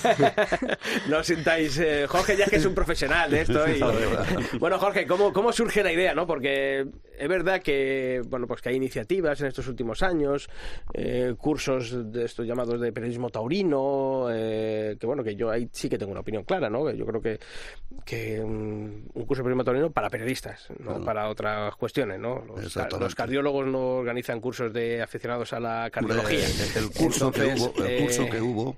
no os sintáis... Eh... Jorge ya es que es un profesional de esto. Y... bueno, Jorge, ¿cómo, ¿cómo surge la idea, no? Porque es verdad que, bueno, pues que hay iniciativas en estos últimos años, eh, cursos de estos llamados de periodismo taurino, eh, que bueno, que yo ahí sí que tengo una opinión clara, ¿no? Yo creo que, que un, un curso de periodismo taurino para periodistas, no bueno, para otras cuestiones, ¿no? Los, los cardiólogos no organizan cursos de aficionados a la cardiología. El, el curso Entonces, que hubo... El eh, curso que hubo,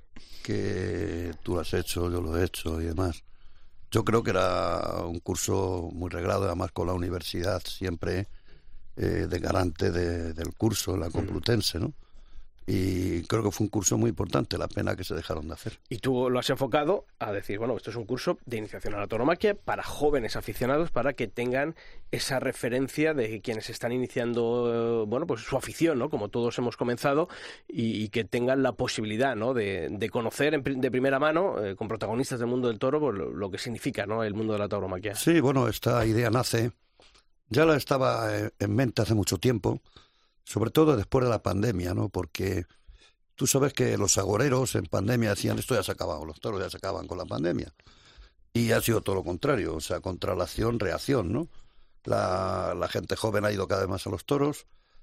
que tú lo has hecho, yo lo he hecho y demás. Yo creo que era un curso muy reglado, además con la universidad siempre eh, de garante de, del curso, la Complutense, ¿no? Y creo que fue un curso muy importante, la pena que se dejaron de hacer. Y tú lo has enfocado a decir, bueno, esto es un curso de iniciación a la tauromaquia para jóvenes aficionados, para que tengan esa referencia de quienes están iniciando, bueno, pues su afición, ¿no? Como todos hemos comenzado, y, y que tengan la posibilidad, ¿no? De, de conocer en, de primera mano, eh, con protagonistas del mundo del toro, pues, lo, lo que significa, ¿no? El mundo de la tauromaquia. Sí, bueno, esta idea nace, ya la estaba en mente hace mucho tiempo, sobre todo después de la pandemia, ¿no? Porque tú sabes que los agoreros en pandemia decían, esto ya se acababa, los toros ya se acaban con la pandemia. Y ha sido todo lo contrario, o sea, contra la acción, reacción, ¿no? La, la gente joven ha ido cada vez más a los toros.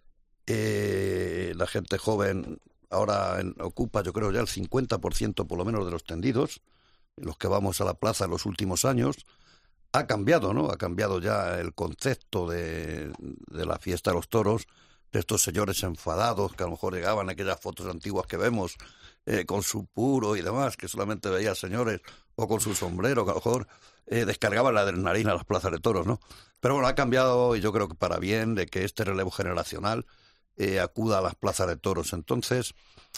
Eh, la gente joven ahora en, ocupa, yo creo, ya el cincuenta por ciento por lo menos de los tendidos, los que vamos a la plaza en los últimos años. Ha cambiado, ¿no? Ha cambiado ya el concepto de, de la fiesta de los toros, de estos señores enfadados que a lo mejor llegaban a aquellas fotos antiguas que vemos eh, con su puro y demás, que solamente veía señores, o con su sombrero, que a lo mejor eh, descargaban la adrenalina a las plazas de toros, ¿no? Pero bueno, ha cambiado, y yo creo que para bien, de que este relevo generacional eh, acuda a las plazas de toros. Entonces,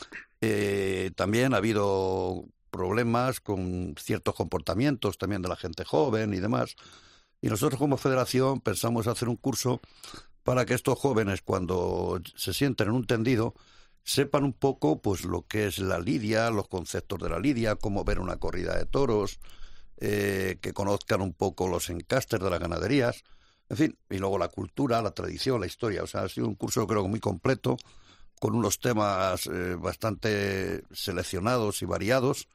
eh, también ha habido problemas con ciertos comportamientos también de la gente joven y demás. Y nosotros como federación pensamos hacer un curso para que estos jóvenes, cuando se sienten en un tendido, sepan un poco pues lo que es la lidia, los conceptos de la lidia, cómo ver una corrida de toros, eh, que conozcan un poco los encastes de las ganaderías, en fin, y luego la cultura, la tradición, la historia. O sea, ha sido un curso, creo, muy completo, con unos temas eh, bastante seleccionados y variados,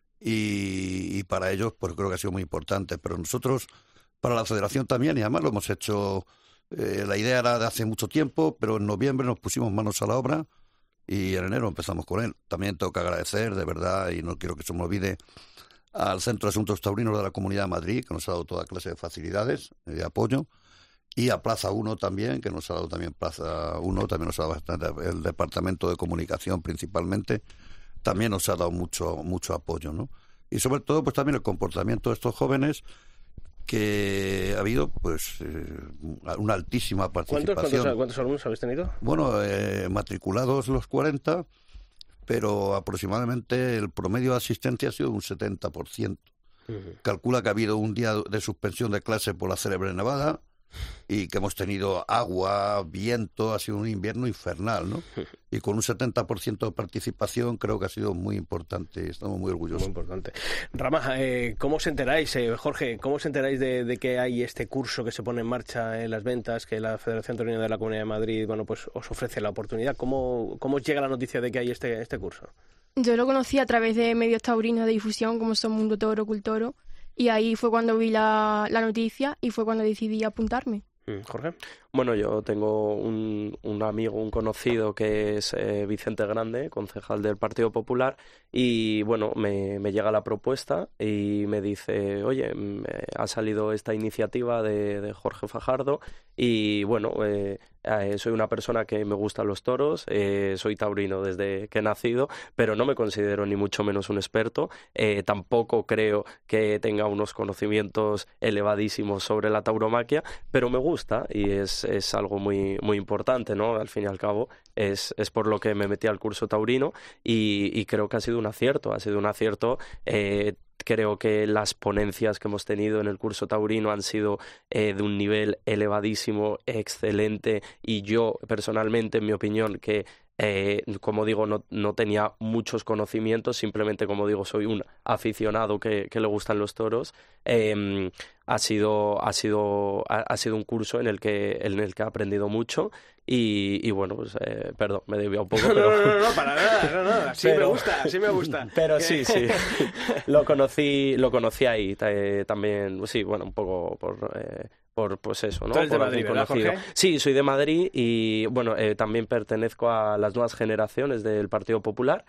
y, y para ellos pues creo que ha sido muy importante. Pero nosotros, para la federación también, y además lo hemos hecho... Eh, la idea era de hace mucho tiempo, pero en noviembre nos pusimos manos a la obra y en enero empezamos con él. También tengo que agradecer, de verdad, y no quiero que se me olvide, al Centro de Asuntos Taurinos de la Comunidad de Madrid, que nos ha dado toda clase de facilidades, de apoyo, y a Plaza uno también, que nos ha dado también Plaza uno, también nos ha dado bastante, el Departamento de Comunicación principalmente, también nos ha dado mucho, mucho apoyo, ¿no? Y sobre todo, pues también el comportamiento de estos jóvenes, que ha habido pues eh, una altísima participación. ¿Cuántos, cuántos, ¿Cuántos alumnos habéis tenido? Bueno, eh, matriculados los cuarenta, pero aproximadamente el promedio de asistencia ha sido un setenta por ciento. Uh-huh. Calcula que ha habido un día de suspensión de clase por la célebre nevada y que hemos tenido agua, viento, ha sido un invierno infernal, ¿no? Y con un setenta por ciento de participación creo que ha sido muy importante, estamos muy orgullosos. Muy importante. Rama, eh, ¿cómo os enteráis, eh, Jorge, cómo os enteráis de, de que hay este curso que se pone en marcha en las ventas, que la Federación Taurina de la Comunidad de Madrid, bueno, pues os ofrece la oportunidad? ¿Cómo, cómo os llega la noticia de que hay este, este curso? Yo lo conocí a través de medios taurinos de difusión, como son Mundo Toro, Cultoro, y ahí fue cuando vi la, la noticia y fue cuando decidí apuntarme. Jorge. Bueno, yo tengo un, un amigo, un conocido que es eh, Vicente Grande, concejal del Partido Popular, y bueno, me, me llega la propuesta y me dice, oye, me ha salido esta iniciativa de, de Jorge Fajardo y bueno, eh, eh, soy una persona que me gustan los toros, eh, soy taurino desde que he nacido, pero no me considero ni mucho menos un experto, eh, tampoco creo que tenga unos conocimientos elevadísimos sobre la tauromaquia, pero me gusta y es es algo muy muy importante, ¿no? Al fin y al cabo es, es por lo que me metí al curso taurino y, y creo que ha sido un acierto, ha sido un acierto. Eh, creo que las ponencias que hemos tenido en el curso taurino han sido eh, de un nivel elevadísimo, excelente, y yo personalmente, en mi opinión, que Eh, como digo, no, no tenía muchos conocimientos, simplemente, como digo, soy un aficionado que, que le gustan los toros. Eh, ha sido, ha sido, ha, ha sido un curso en el que, en el que he aprendido mucho y, y bueno, pues, eh, perdón, me desvía un poco. No, pero... no, no, no, para nada, no, no, así pero, me gusta, así me gusta. Pero sí, sí, lo conocí, lo conocí ahí eh, también, sí, bueno, un poco por... Eh, por pues eso, ¿no? Tú eres por de Madrid, ¿verdad, Jorge? Sí, soy de Madrid y bueno, eh, también pertenezco a las nuevas generaciones del Partido Popular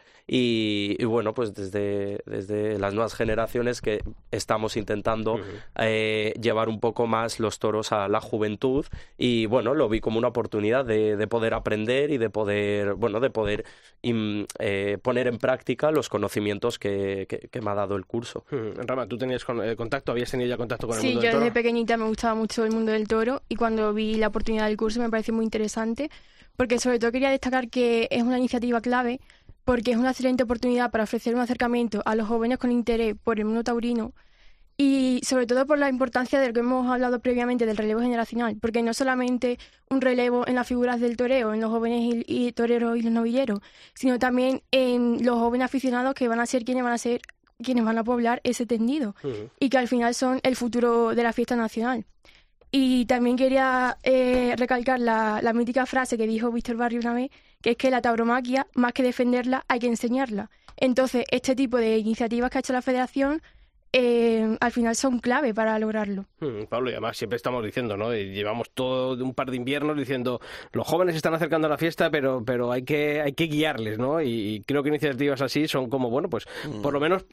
y, y bueno, pues desde, desde las nuevas generaciones que estamos intentando uh-huh. eh, llevar un poco más los toros a la juventud y bueno, lo vi como una oportunidad de, de poder aprender y de poder, bueno, de poder im, eh, poner en práctica los conocimientos que, que, que me ha dado el curso. Uh-huh. Rama, ¿tú tenías con, eh, contacto? ¿Habías tenido ya contacto con el sí, mundo del toro? Sí, yo desde pequeñita me gustaba mucho el mundo del toro y cuando vi la oportunidad del curso me pareció muy interesante porque sobre todo quería destacar que es una iniciativa clave porque es una excelente oportunidad para ofrecer un acercamiento a los jóvenes con interés por el mundo taurino y sobre todo por la importancia de lo que hemos hablado previamente del relevo generacional, porque no solamente un relevo en las figuras del toreo, en los jóvenes y, y toreros y los novilleros, sino también en los jóvenes aficionados que van a ser quienes van a ser quienes van a poblar ese tendido uh-huh. y que al final son el futuro de la fiesta nacional. Y también quería eh, recalcar la, la mítica frase que dijo Víctor Barrio una vez, que es que la tauromaquia, más que defenderla, hay que enseñarla. Entonces, este tipo de iniciativas que ha hecho la Federación Eh, al final son clave para lograrlo. Hmm, Pablo, y además siempre estamos diciendo, ¿no? Y llevamos todo un par de inviernos diciendo los jóvenes se están acercando a la fiesta, pero pero hay que hay que guiarles, ¿no? Y, y creo que iniciativas así son como, bueno, pues mm. por lo menos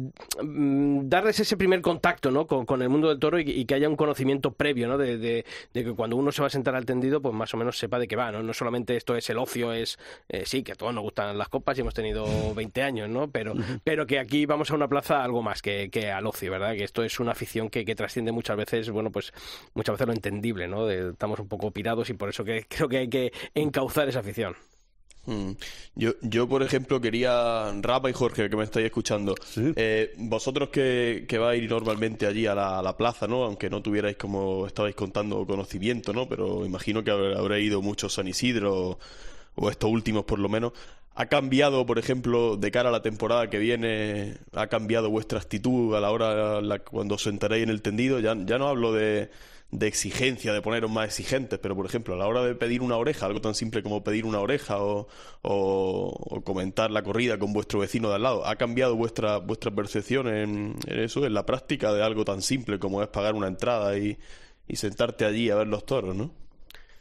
mm, darles ese primer contacto, ¿no? Con, con el mundo del toro y, y que haya un conocimiento previo, ¿no? De, de, de que cuando uno se va a sentar al tendido, pues más o menos sepa de qué va, ¿no? No solamente esto es el ocio, es eh, sí, que a todos nos gustan las copas y hemos tenido veinte años, ¿no? Pero, uh-huh. pero que aquí vamos a una plaza algo más que, que al ocio, ¿verdad? Que esto es una afición que, que trasciende muchas veces, bueno, pues muchas veces lo entendible, ¿no? De, estamos un poco pirados y por eso que creo que hay que encauzar esa afición. Mm. Yo, yo, por ejemplo, quería, Rafa y Jorge, que me estáis escuchando, ¿sí? eh, vosotros que, que vais normalmente allí a la, a la plaza, ¿no? Aunque no tuvierais, como estabais contando, conocimiento, ¿no? Pero imagino que habréis ido mucho a San Isidro, o estos últimos por lo menos. ¿Ha cambiado, por ejemplo, de cara a la temporada que viene, ha cambiado vuestra actitud a la hora la, cuando os sentaréis en el tendido? Ya, ya no hablo de, de exigencia, de poneros más exigentes, pero, por ejemplo, a la hora de pedir una oreja, algo tan simple como pedir una oreja o, o, o comentar la corrida con vuestro vecino de al lado, ¿ha cambiado vuestra, vuestra percepción en, en eso, en la práctica de algo tan simple como es pagar una entrada y, y sentarte allí a ver los toros, ¿no?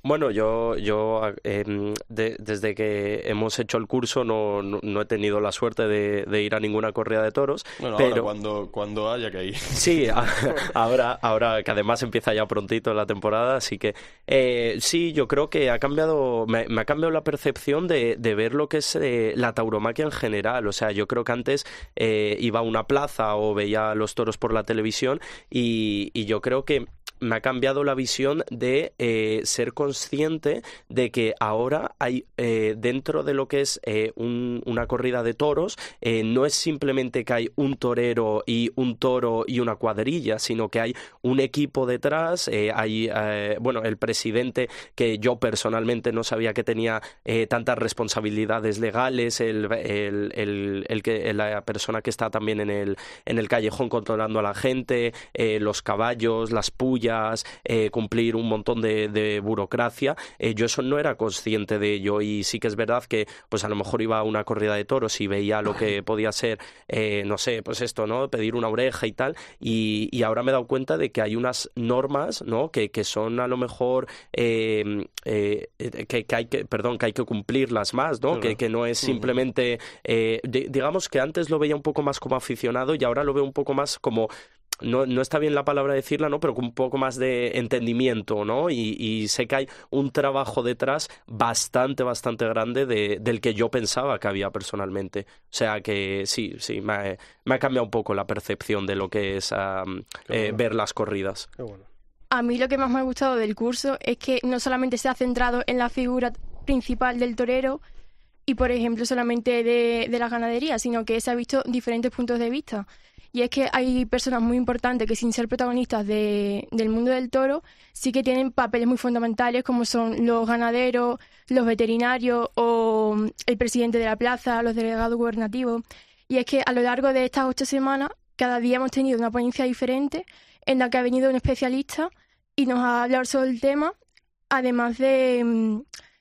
Bueno, yo, yo eh, de, desde que hemos hecho el curso no, no, no he tenido la suerte de, de ir a ninguna corrida de toros. Bueno, pero... ahora cuando, cuando haya que ir. Sí, a, ahora, ahora que además empieza ya prontito la temporada, así que eh, sí, yo creo que ha cambiado, me, me ha cambiado la percepción de, de ver lo que es eh, la tauromaquia en general. O sea, yo creo que antes eh, iba a una plaza o veía los toros por la televisión y, y yo creo que me ha cambiado la visión de eh, ser consciente de que ahora hay eh, dentro de lo que es eh, un, una corrida de toros, eh, no es simplemente que hay un torero y un toro y una cuadrilla, sino que hay un equipo detrás, eh, hay, eh, bueno, el presidente, que yo personalmente no sabía que tenía eh, tantas responsabilidades legales, el, el, el, el que, la persona que está también en el, en el callejón controlando a la gente, eh, los caballos, las pullas, Eh, cumplir un montón de, de burocracia. Eh, yo eso no era consciente de ello y sí que es verdad que pues a lo mejor iba a una corrida de toros y veía lo que podía ser, eh, no sé, pues esto, ¿no? Pedir una oreja y tal, y, y ahora me he dado cuenta de que hay unas normas, ¿no? Que, que son a lo mejor eh, eh, que, que hay que, perdón, que hay que cumplirlas más, ¿no? Claro. Que, que no es simplemente, eh, de, digamos que antes lo veía un poco más como aficionado y ahora lo veo un poco más como No, no está bien la palabra decirla, ¿no? Pero con un poco más de entendimiento, ¿no? Y, y sé que hay un trabajo detrás bastante, bastante grande de, del que yo pensaba que había personalmente. O sea que sí, sí, me ha, me ha cambiado un poco la percepción de lo que es um, eh, bueno. ver las corridas. Qué bueno. A mí lo que más me ha gustado del curso es que no solamente se ha centrado en la figura principal del torero y, por ejemplo, solamente de, de la ganadería, sino que se ha visto diferentes puntos de vista. Y es que hay personas muy importantes que sin ser protagonistas de, del mundo del toro sí que tienen papeles muy fundamentales como son los ganaderos, los veterinarios o el presidente de la plaza, los delegados gubernativos. Y es que a lo largo de estas ocho semanas cada día hemos tenido una ponencia diferente en la que ha venido un especialista y nos ha hablado sobre el tema, además de,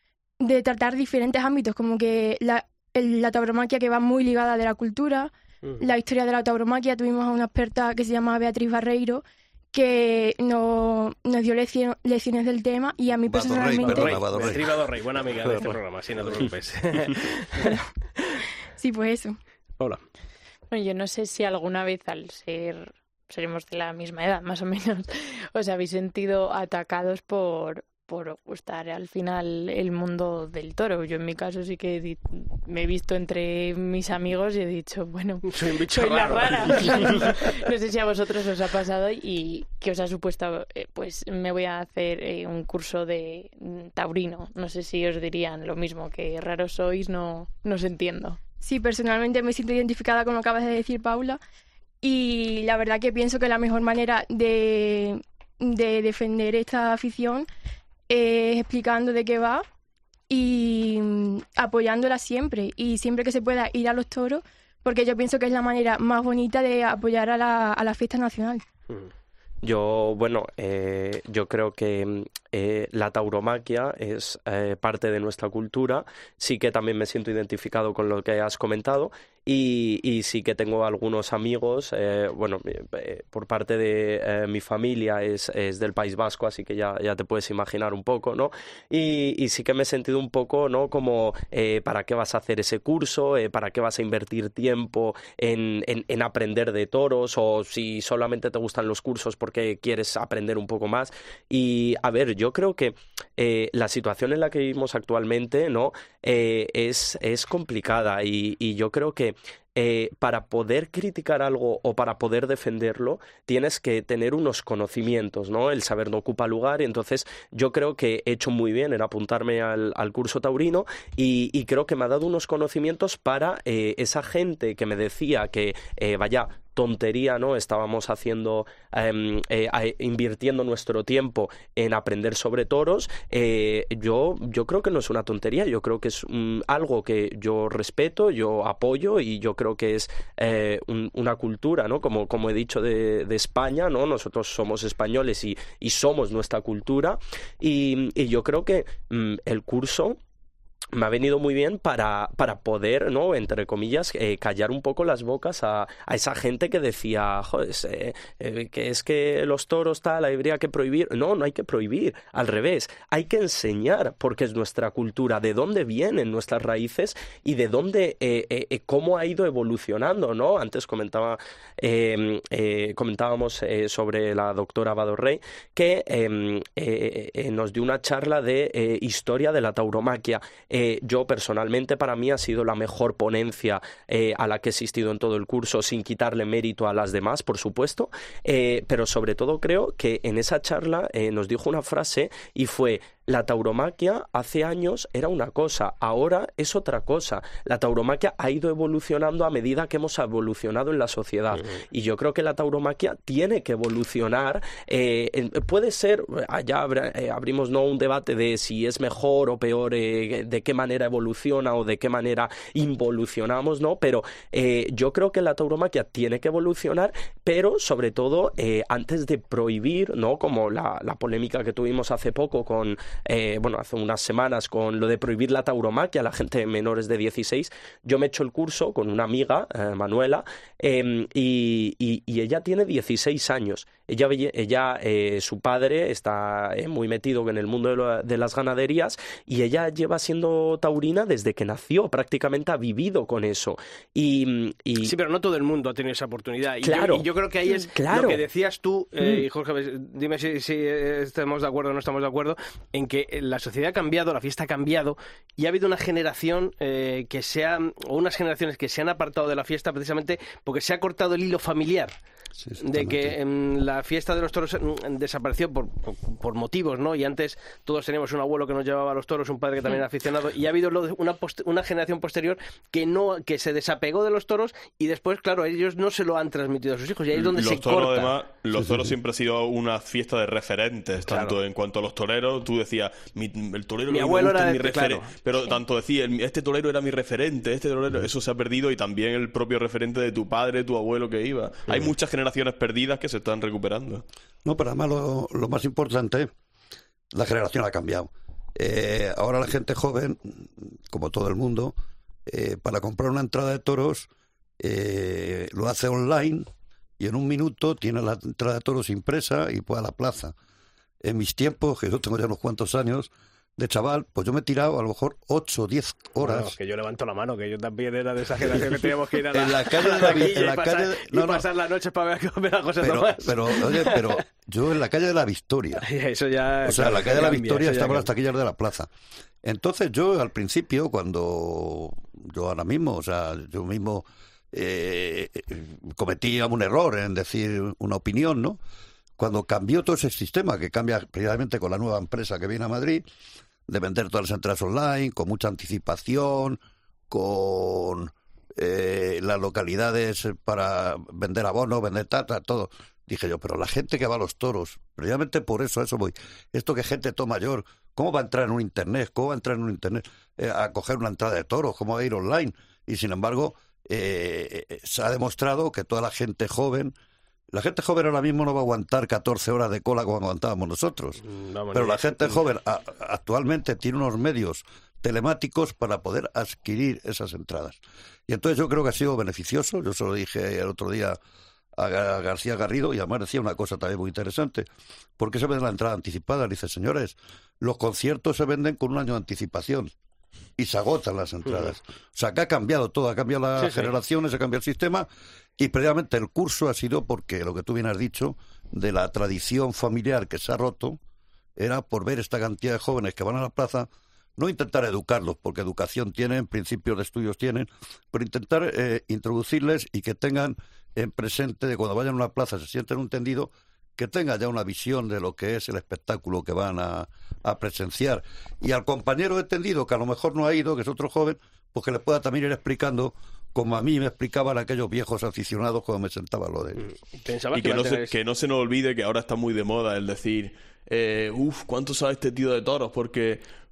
de tratar diferentes ámbitos como que la, el, la tauromaquia que va muy ligada de la cultura, la historia de la tauromaquia. Tuvimos a una experta que se llama Beatriz Barreiro que nos, nos dio lección, lecciones del tema y a mí personalmente... Beatriz Barreiro, buena amiga de este programa, sí, no te preocupes. Sí, pues eso. Hola. Bueno, yo no sé si alguna vez al ser... seremos de la misma edad, más o menos, os habéis sentido atacados por... por gustar al final el mundo del toro. Yo en mi caso sí que di- me he visto entre mis amigos y he dicho, bueno, soy, un bicho soy la raro. rara. No sé si a vosotros os ha pasado y qué os ha supuesto, eh, pues me voy a hacer eh, un curso de taurino. No sé si os dirían lo mismo, que raros sois, no, no os entiendo. Sí, personalmente me siento identificada con lo que acabas de decir, Paula, y la verdad que pienso que la mejor manera de, de defender esta afición Eh, explicando de qué va y mm, apoyándola siempre y siempre que se pueda ir a los toros, porque yo pienso que es la manera más bonita de apoyar a la, a la fiesta nacional. Yo, bueno, eh, yo creo que eh, la tauromaquia es eh, parte de nuestra cultura. Sí que también me siento identificado con lo que has comentado y, y sí que tengo algunos amigos, eh, bueno, eh, por parte de eh, mi familia es, es del País Vasco, así que ya, ya te puedes imaginar un poco, ¿no? Y, y sí que me he sentido un poco, ¿no? Como, eh, ¿para qué vas a hacer ese curso? Eh, ¿Para qué vas a invertir tiempo en, en, en aprender de toros? O si solamente te gustan los cursos porque quieres aprender un poco más. Y, a ver, yo creo que eh, la situación en la que vivimos actualmente, ¿no? Eh, es, es complicada y, y yo creo que Eh, para poder criticar algo o para poder defenderlo tienes que tener unos conocimientos, ¿no? El saber no ocupa lugar y entonces yo creo que he hecho muy bien en apuntarme al, al curso taurino y, y creo que me ha dado unos conocimientos para eh, esa gente que me decía que eh, vaya tontería, ¿no? Estábamos haciendo, eh, eh, invirtiendo nuestro tiempo en aprender sobre toros. Eh, yo, yo creo que no es una tontería, yo creo que es um, algo que yo respeto, yo apoyo y yo creo que es eh, un, una cultura, ¿no? Como, como he dicho de, de España, ¿no? Nosotros somos españoles y, y somos nuestra cultura y, y yo creo que um, el curso me ha venido muy bien para, para poder, ¿no?, entre comillas, eh, callar un poco las bocas a, a esa gente que decía, joder, eh, eh, que es que los toros tal, habría que prohibir. No, no hay que prohibir, al revés, hay que enseñar porque es nuestra cultura, de dónde vienen nuestras raíces y de dónde, eh, eh, cómo ha ido evolucionando, ¿no? Antes comentaba, eh, eh, comentábamos eh, sobre la doctora Badorrey, que eh, eh, eh, nos dio una charla de eh, historia de la tauromaquia. Eh, yo personalmente, para mí ha sido la mejor ponencia eh, a la que he asistido en todo el curso, sin quitarle mérito a las demás, por supuesto, eh, pero sobre todo creo que en esa charla eh, nos dijo una frase y fue: la tauromaquia hace años era una cosa, ahora es otra cosa. La tauromaquia ha ido evolucionando a medida que hemos evolucionado en la sociedad. Uh-huh. Y yo creo que la tauromaquia tiene que evolucionar. Eh, puede ser, allá abra, eh, abrimos no un debate de si es mejor o peor, eh, de qué manera evoluciona o de qué manera involucionamos, ¿no? Pero eh, yo creo que la tauromaquia tiene que evolucionar, pero sobre todo eh, antes de prohibir, ¿no? Como la, la polémica que tuvimos hace poco con Eh, bueno, hace unas semanas con lo de prohibir la tauromaquia a la gente de menores de dieciséis, yo me he hecho el curso con una amiga, eh, Manuela, eh, y, y, y ella tiene dieciséis años. Ella, ella eh, su padre está eh, muy metido en el mundo de, lo, de las ganaderías y ella lleva siendo taurina desde que nació, prácticamente ha vivido con eso. Y, y... Sí, pero no todo el mundo ha tenido esa oportunidad. Y, claro. yo, y yo creo que ahí es claro. lo que decías tú, eh, mm. y Jorge, dime si, si estamos de acuerdo o no estamos de acuerdo, en que la sociedad ha cambiado, la fiesta ha cambiado y ha habido una generación eh, que se ha, o unas generaciones que se han apartado de la fiesta precisamente porque se ha cortado el hilo familiar. Sí, de que eh, la fiesta de los toros eh, desapareció por, por, por motivos, ¿no? Y antes todos teníamos un abuelo que nos llevaba a los toros, un padre que también era aficionado, y ha habido una, post una generación posterior que no que se desapegó de los toros y después, claro, ellos no se lo han transmitido a sus hijos y ahí es donde los se toros, corta. Además, los toros siempre ha sido una fiesta de referentes, tanto claro. en cuanto a los toreros, tú decías, mi, el torero mi que abuelo me gusta, era mi referente, claro. pero sí. tanto decía, este torero era mi referente, este torero, eso se ha perdido, y también el propio referente de tu padre, tu abuelo que iba. Sí. Hay muchas generaciones perdidas que se están recuperando. No, pero además lo, lo más importante, la generación ha cambiado. Eh, ahora la gente joven, como todo el mundo, eh, para comprar una entrada de toros, eh, lo hace online y en un minuto tiene la entrada de toros impresa y puede a la plaza. En mis tiempos, que yo tengo ya unos cuantos años de chaval, pues yo me he tirado a lo mejor ocho o diez horas. Bueno, que yo levanto la mano, que yo también era de esa generación que teníamos que ir a la, en la calle de la, en la pasar, calle, y no, pasar no. la noche para ver, ver a José pero, Tomás. Pero, oye, pero yo en la calle de la Victoria. Eso ya, o sea, claro, en la calle de la cambia, Victoria estaban ya las taquillas de la plaza. Entonces yo al principio, cuando yo ahora mismo, o sea, yo mismo eh, cometía un error en decir una opinión, ¿no? Cuando cambió todo ese sistema, que cambia precisamente con la nueva empresa que viene a Madrid, de vender todas las entradas online, con mucha anticipación, con eh, las localidades para vender abonos, vender tata, todo. Dije yo, pero la gente que va a los toros, precisamente por eso, a eso voy. Esto que gente todo mayor, ¿cómo va a entrar en un internet? ¿Cómo va a entrar en un internet eh, a coger una entrada de toros? ¿Cómo va a ir online? Y sin embargo, eh, se ha demostrado que toda la gente joven, la gente joven ahora mismo no va a aguantar catorce horas de cola como aguantábamos nosotros. No, pero la gente joven a, actualmente tiene unos medios telemáticos para poder adquirir esas entradas. Y entonces yo creo que ha sido beneficioso. Yo se lo dije el otro día a García Garrido y además decía una cosa también muy interesante. ¿Por qué se vende la entrada anticipada? Le dice, señores, los conciertos se venden con un año de anticipación y se agotan las entradas. Uh-huh. O sea, que ha cambiado todo, ha cambiado las sí, generaciones, sí. ha cambiado el sistema, y previamente el curso ha sido porque, lo que tú bien has dicho, de la tradición familiar que se ha roto, era por ver esta cantidad de jóvenes que van a la plaza, no intentar educarlos, porque educación tienen, principios de estudios tienen, pero intentar eh, introducirles y que tengan en presente, de cuando vayan a una plaza, se sienten un tendido, que tenga ya una visión de lo que es el espectáculo que van a, a presenciar. Y al compañero de tendido, que a lo mejor no ha ido, que es otro joven, pues que le pueda también ir explicando, como a mí me explicaban aquellos viejos aficionados cuando me sentaba lo de ellos. Y que, que, no se, que no se nos olvide que ahora está muy de moda el decir, eh, uff, ¿cuánto sabe este tío de toros? Porque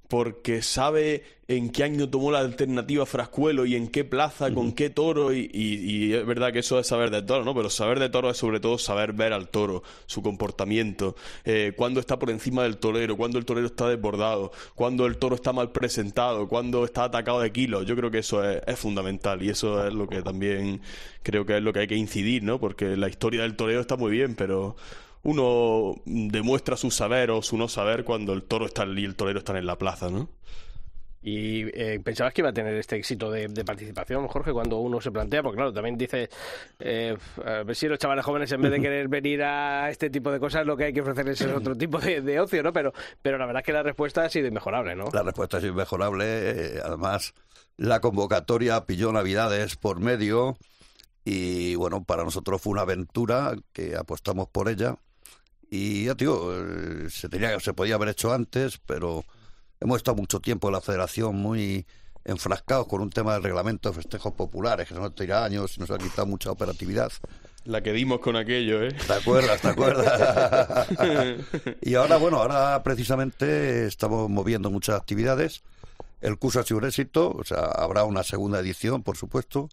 porque sabe en qué año tomó la alternativa Frascuelo y en qué plaza, uh-huh. con qué toro, y, y, y es verdad que eso es saber de toro, ¿no? Pero saber de toro es sobre todo saber ver al toro, su comportamiento, eh, cuándo está por encima del torero, cuándo el torero está desbordado, cuándo el toro está mal presentado, cuándo está atacado de kilos. Yo creo que eso es, es fundamental, y eso es lo que también creo que es lo que hay que incidir, ¿no? Porque la historia del toreo está muy bien, pero uno demuestra su saber o su no saber cuando el toro está y el torero están en la plaza, ¿no? ¿Y eh, pensabas que iba a tener este éxito de, de participación, Jorge, cuando uno se plantea? Porque claro, también dice, eh, a ver si los chavales jóvenes, en vez de querer venir a este tipo de cosas, lo que hay que ofrecerles es otro tipo de, de ocio, ¿no? Pero, pero la verdad es que la respuesta ha sido inmejorable, ¿no? La respuesta ha sido inmejorable. Eh, además, la convocatoria pilló Navidades por medio y, bueno, para nosotros fue una aventura que apostamos por ella. Y ya, tío, eh, se, tenía, se podía haber hecho antes, pero hemos estado mucho tiempo en la federación muy enfrascados con un tema del reglamento de festejos populares, que se nos tira años y nos ha quitado mucha operatividad. La que dimos con aquello, ¿eh? ¿Te acuerdas? ¿Te acuerdas? Y ahora, bueno, ahora precisamente estamos moviendo muchas actividades. El curso ha sido un éxito, o sea, habrá una segunda edición, por supuesto.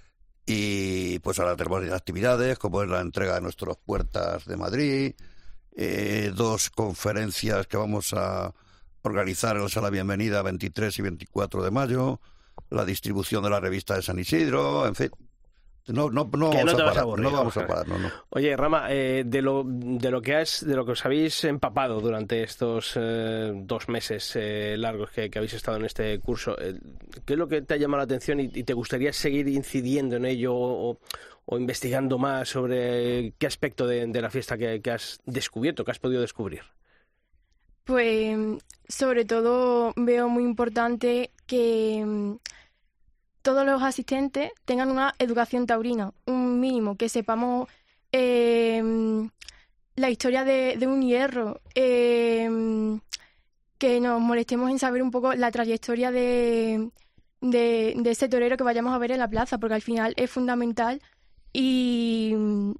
Y pues ahora tenemos actividades, como es la entrega de nuestras puertas de Madrid, eh, dos conferencias que vamos a organizar en la Sala Bienvenida veintitrés y veinticuatro de mayo, la distribución de la revista de San Isidro, en fin. No, no, no, vamos, no, a parar, aburrir, no vamos a parar, no, no. Oye, Rama, eh, de lo de lo que has, de lo que os habéis empapado durante estos eh, dos meses eh, largos que, que habéis estado en este curso, eh, ¿qué es lo que te ha llamado la atención y, y te gustaría seguir incidiendo en ello o, o investigando más sobre qué aspecto de, de la fiesta que, que has descubierto, que has podido descubrir? Pues sobre todo veo muy importante que todos los asistentes tengan una educación taurina, un mínimo, que sepamos eh, la historia de, de un hierro, eh, que nos molestemos en saber un poco la trayectoria de, de, de ese torero que vayamos a ver en la plaza, porque al final es fundamental y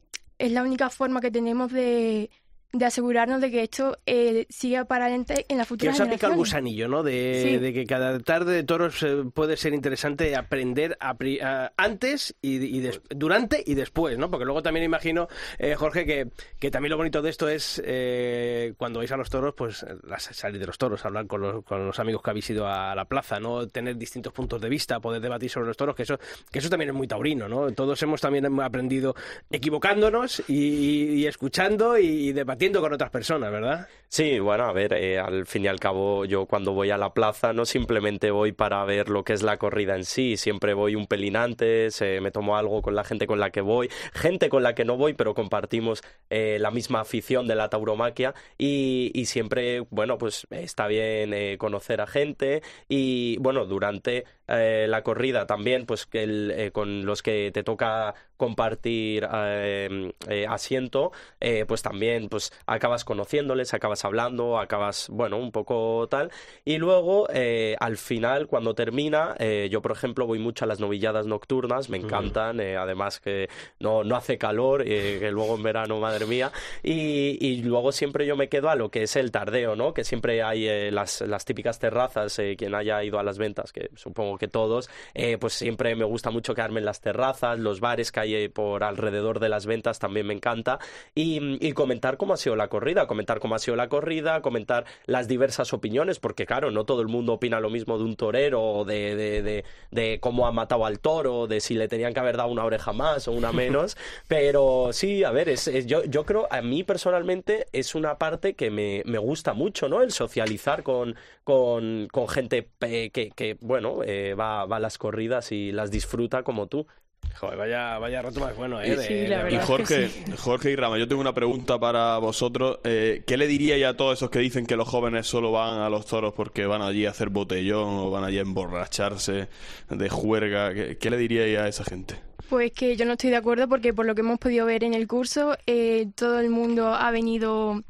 es la única forma que tenemos de... de asegurarnos de que esto eh, siga para adelante en la futura generación. Que os ha picado el generaciones. gusanillo, ¿no? De, Sí. de que cada tarde de toros eh, puede ser interesante aprender a, pri- a, antes y, y des- durante y después, ¿no? Porque luego también imagino, eh, Jorge, que, que también lo bonito de esto es eh, cuando vais a los toros, pues las, salir de los toros, hablar con los, con los amigos que habéis ido a la plaza, ¿no? Tener distintos puntos de vista, poder debatir sobre los toros, que eso, que eso también es muy taurino, ¿no? Todos hemos también aprendido equivocándonos y, y, y escuchando y, y debatiendo con otras personas, ¿verdad? Sí, bueno, a ver, eh, al fin y al cabo yo cuando voy a la plaza no simplemente voy para ver lo que es la corrida en sí, siempre voy un pelín antes, eh, me tomo algo con la gente con la que voy, gente con la que no voy, pero compartimos eh, la misma afición de la tauromaquia y, y siempre, bueno, pues está bien eh, conocer a gente y, bueno, durante eh, la corrida también, pues que el, eh, con los que te toca compartir eh, eh, asiento, eh, pues también pues acabas conociéndoles, acabas hablando, acabas, bueno, un poco tal. Y luego, eh, al final, cuando termina, eh, yo, por ejemplo, voy mucho a las novilladas nocturnas, me encantan, eh, además que no, no hace calor, eh, que luego en verano, madre mía, y, y luego siempre yo me quedo a lo que es el tardeo, ¿no? Que siempre hay eh, las, las típicas terrazas, eh, quien haya ido a las ventas, que supongo que todos, eh, pues siempre me gusta mucho quedarme en las terrazas, los bares que hay eh, por alrededor de las ventas también me encanta, y, y comentar cómo ha sido la corrida, comentar cómo ha sido la corrida, comentar las diversas opiniones, porque claro, no todo el mundo opina lo mismo de un torero, o de, de, de, de cómo ha matado al toro, de si le tenían que haber dado una oreja más o una menos, pero sí, a ver, es, es, yo, yo creo, a mí personalmente es una parte que me, me gusta mucho, ¿no? El socializar con, con, con gente eh, que, que, bueno, eh, va, va a las corridas y las disfruta como tú. Joder, vaya, vaya rato más bueno, ¿eh? De, Sí, la de verdad Y es Jorge, que sí. Jorge y Rama, yo tengo una pregunta para vosotros. Eh, ¿Qué le diríais a todos esos que dicen que los jóvenes solo van a los toros porque van allí a hacer botellón o van allí a emborracharse de juerga? ¿Qué, qué le diríais a esa gente? Pues que yo no estoy de acuerdo porque por lo que hemos podido ver en el curso, eh, todo el mundo ha venido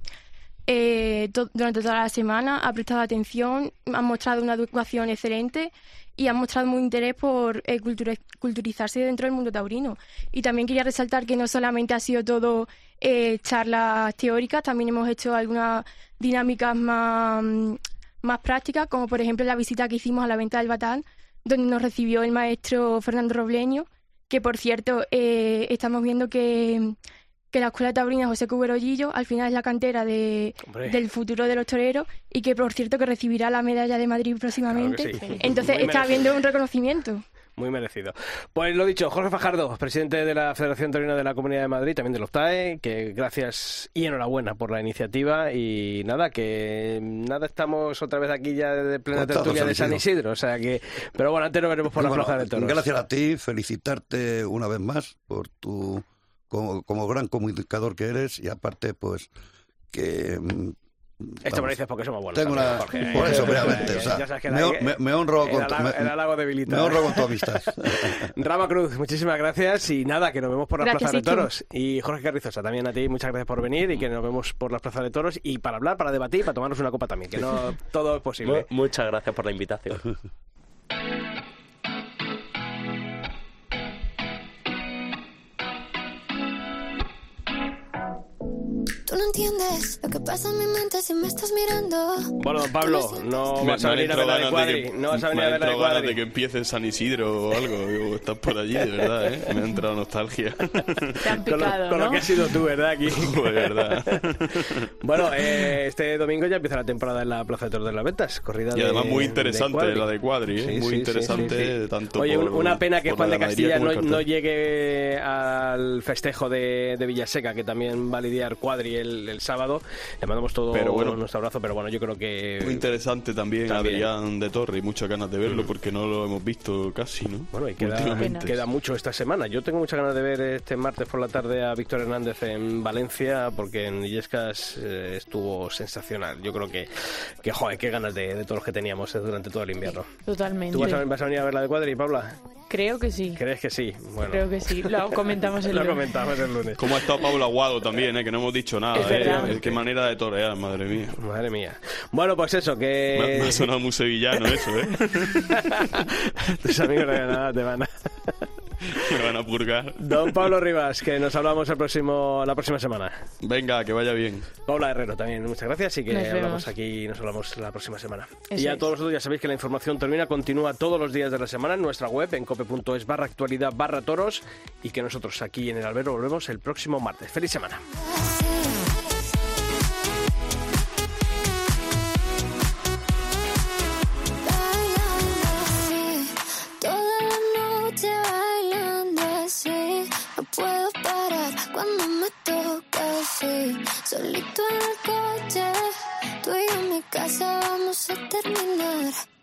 eh, to- durante toda la semana, ha prestado atención, han mostrado una educación excelente y han mostrado muy interés por eh, cultura- culturizarse dentro del mundo taurino. Y también quería resaltar que no solamente ha sido todo eh, charlas teóricas, también hemos hecho algunas dinámicas más, más prácticas, como por ejemplo la visita que hicimos a la venta del Batán, donde nos recibió el maestro Fernando Robleño, que por cierto eh, estamos viendo que, que la Escuela Taurina José Cubero Gillo al final es la cantera de, del futuro de los toreros y que por cierto que recibirá la medalla de Madrid próximamente. Claro sí. Entonces Muy está habiendo un reconocimiento. Muy merecido. Pues lo dicho, Jorge Fajardo, presidente de la Federación Taurina de la Comunidad de Madrid, también del OFTAE, que gracias y enhorabuena por la iniciativa y nada, que nada, estamos otra vez aquí ya de plena pues tertulia de San Isidro, o sea que, pero bueno, antes nos veremos por la bueno, Plaza de Toros. Gracias a ti, felicitarte una vez más por tu, como, como gran comunicador que eres y aparte pues que... Esto me lo dices porque somos buenos. Tengo una... Jorge, por eso, obviamente. O sea, me, me, me honro con tu me, me honro con tu amistad. Rama Cruz, muchísimas gracias y nada, que nos vemos por las plazas de toros. Y Jorge Carrizosa, también a ti, muchas gracias por venir y que nos vemos por las plazas de toros y para hablar, para debatir, para tomarnos una copa también, que no todo es posible. Muchas gracias por la invitación. Tú no entiendes lo que pasa en mi mente si me estás mirando. Bueno, don Pablo, no vas a venir a ver la de Cuadri. No vas a venir a ver la de Cuadri. Ganas de que empiece San Isidro o algo. Digo, estás por allí, de verdad, ¿eh? Me ha entrado nostalgia. Te han picado, con, lo, con ¿no? lo que has sido tú, ¿verdad? Aquí. Pues verdad. Bueno, eh, este domingo ya empieza la temporada en la Plaza de Toros de las Ventas. Corrida y además de, muy interesante de la de Cuadri, ¿eh? Sí, muy sí, interesante. Sí, sí, sí. Tanto Oye, por, una pena que Juan de Castilla no, no llegue llegue al festejo de, de Villaseca, que también va a lidiar Cuadri el, el sábado. Le mandamos todo pero bueno, nuestro abrazo, pero bueno, yo creo que... Muy interesante también, también. Adrián de Torre, y muchas ganas de verlo, mm. porque no lo hemos visto casi, ¿no? Bueno, y queda, queda mucho esta semana. Yo tengo muchas ganas de ver este martes por la tarde a Víctor Hernández en Valencia, porque en Illescas eh, estuvo sensacional. Yo creo que, que joder, qué ganas de, de todos los que teníamos durante todo el invierno. Totalmente. ¿Tú vas a, vas a venir a ver la de Cuadri, Paula? Creo que sí. ¿Crees que sí? Bueno. Creo que sí. Lo comentamos el lo lunes. comentamos el lunes. Como ha estado Pablo Aguado también, ¿eh? Que no hemos dicho nada. Es ¿eh? Qué manera de torear, madre mía. Madre mía. Bueno, pues eso, que... Me, me ha sonado muy sevillano eso, ¿eh? Tus amigos de nada te van a... Me van a purgar. Don Pablo Rivas, que nos hablamos el próximo, la próxima semana. Venga, que vaya bien. Paula Herrero también, muchas gracias y que nos hablamos vemos. aquí nos hablamos la próxima semana. Eso y a es. todos vosotros ya sabéis que la información termina, continúa todos los días de la semana en nuestra web, en cope.es barra actualidad barra toros, y que nosotros aquí en el Albero volvemos el próximo martes. ¡Feliz semana! Solito en el coche, tú y yo en mi casa vamos a terminar.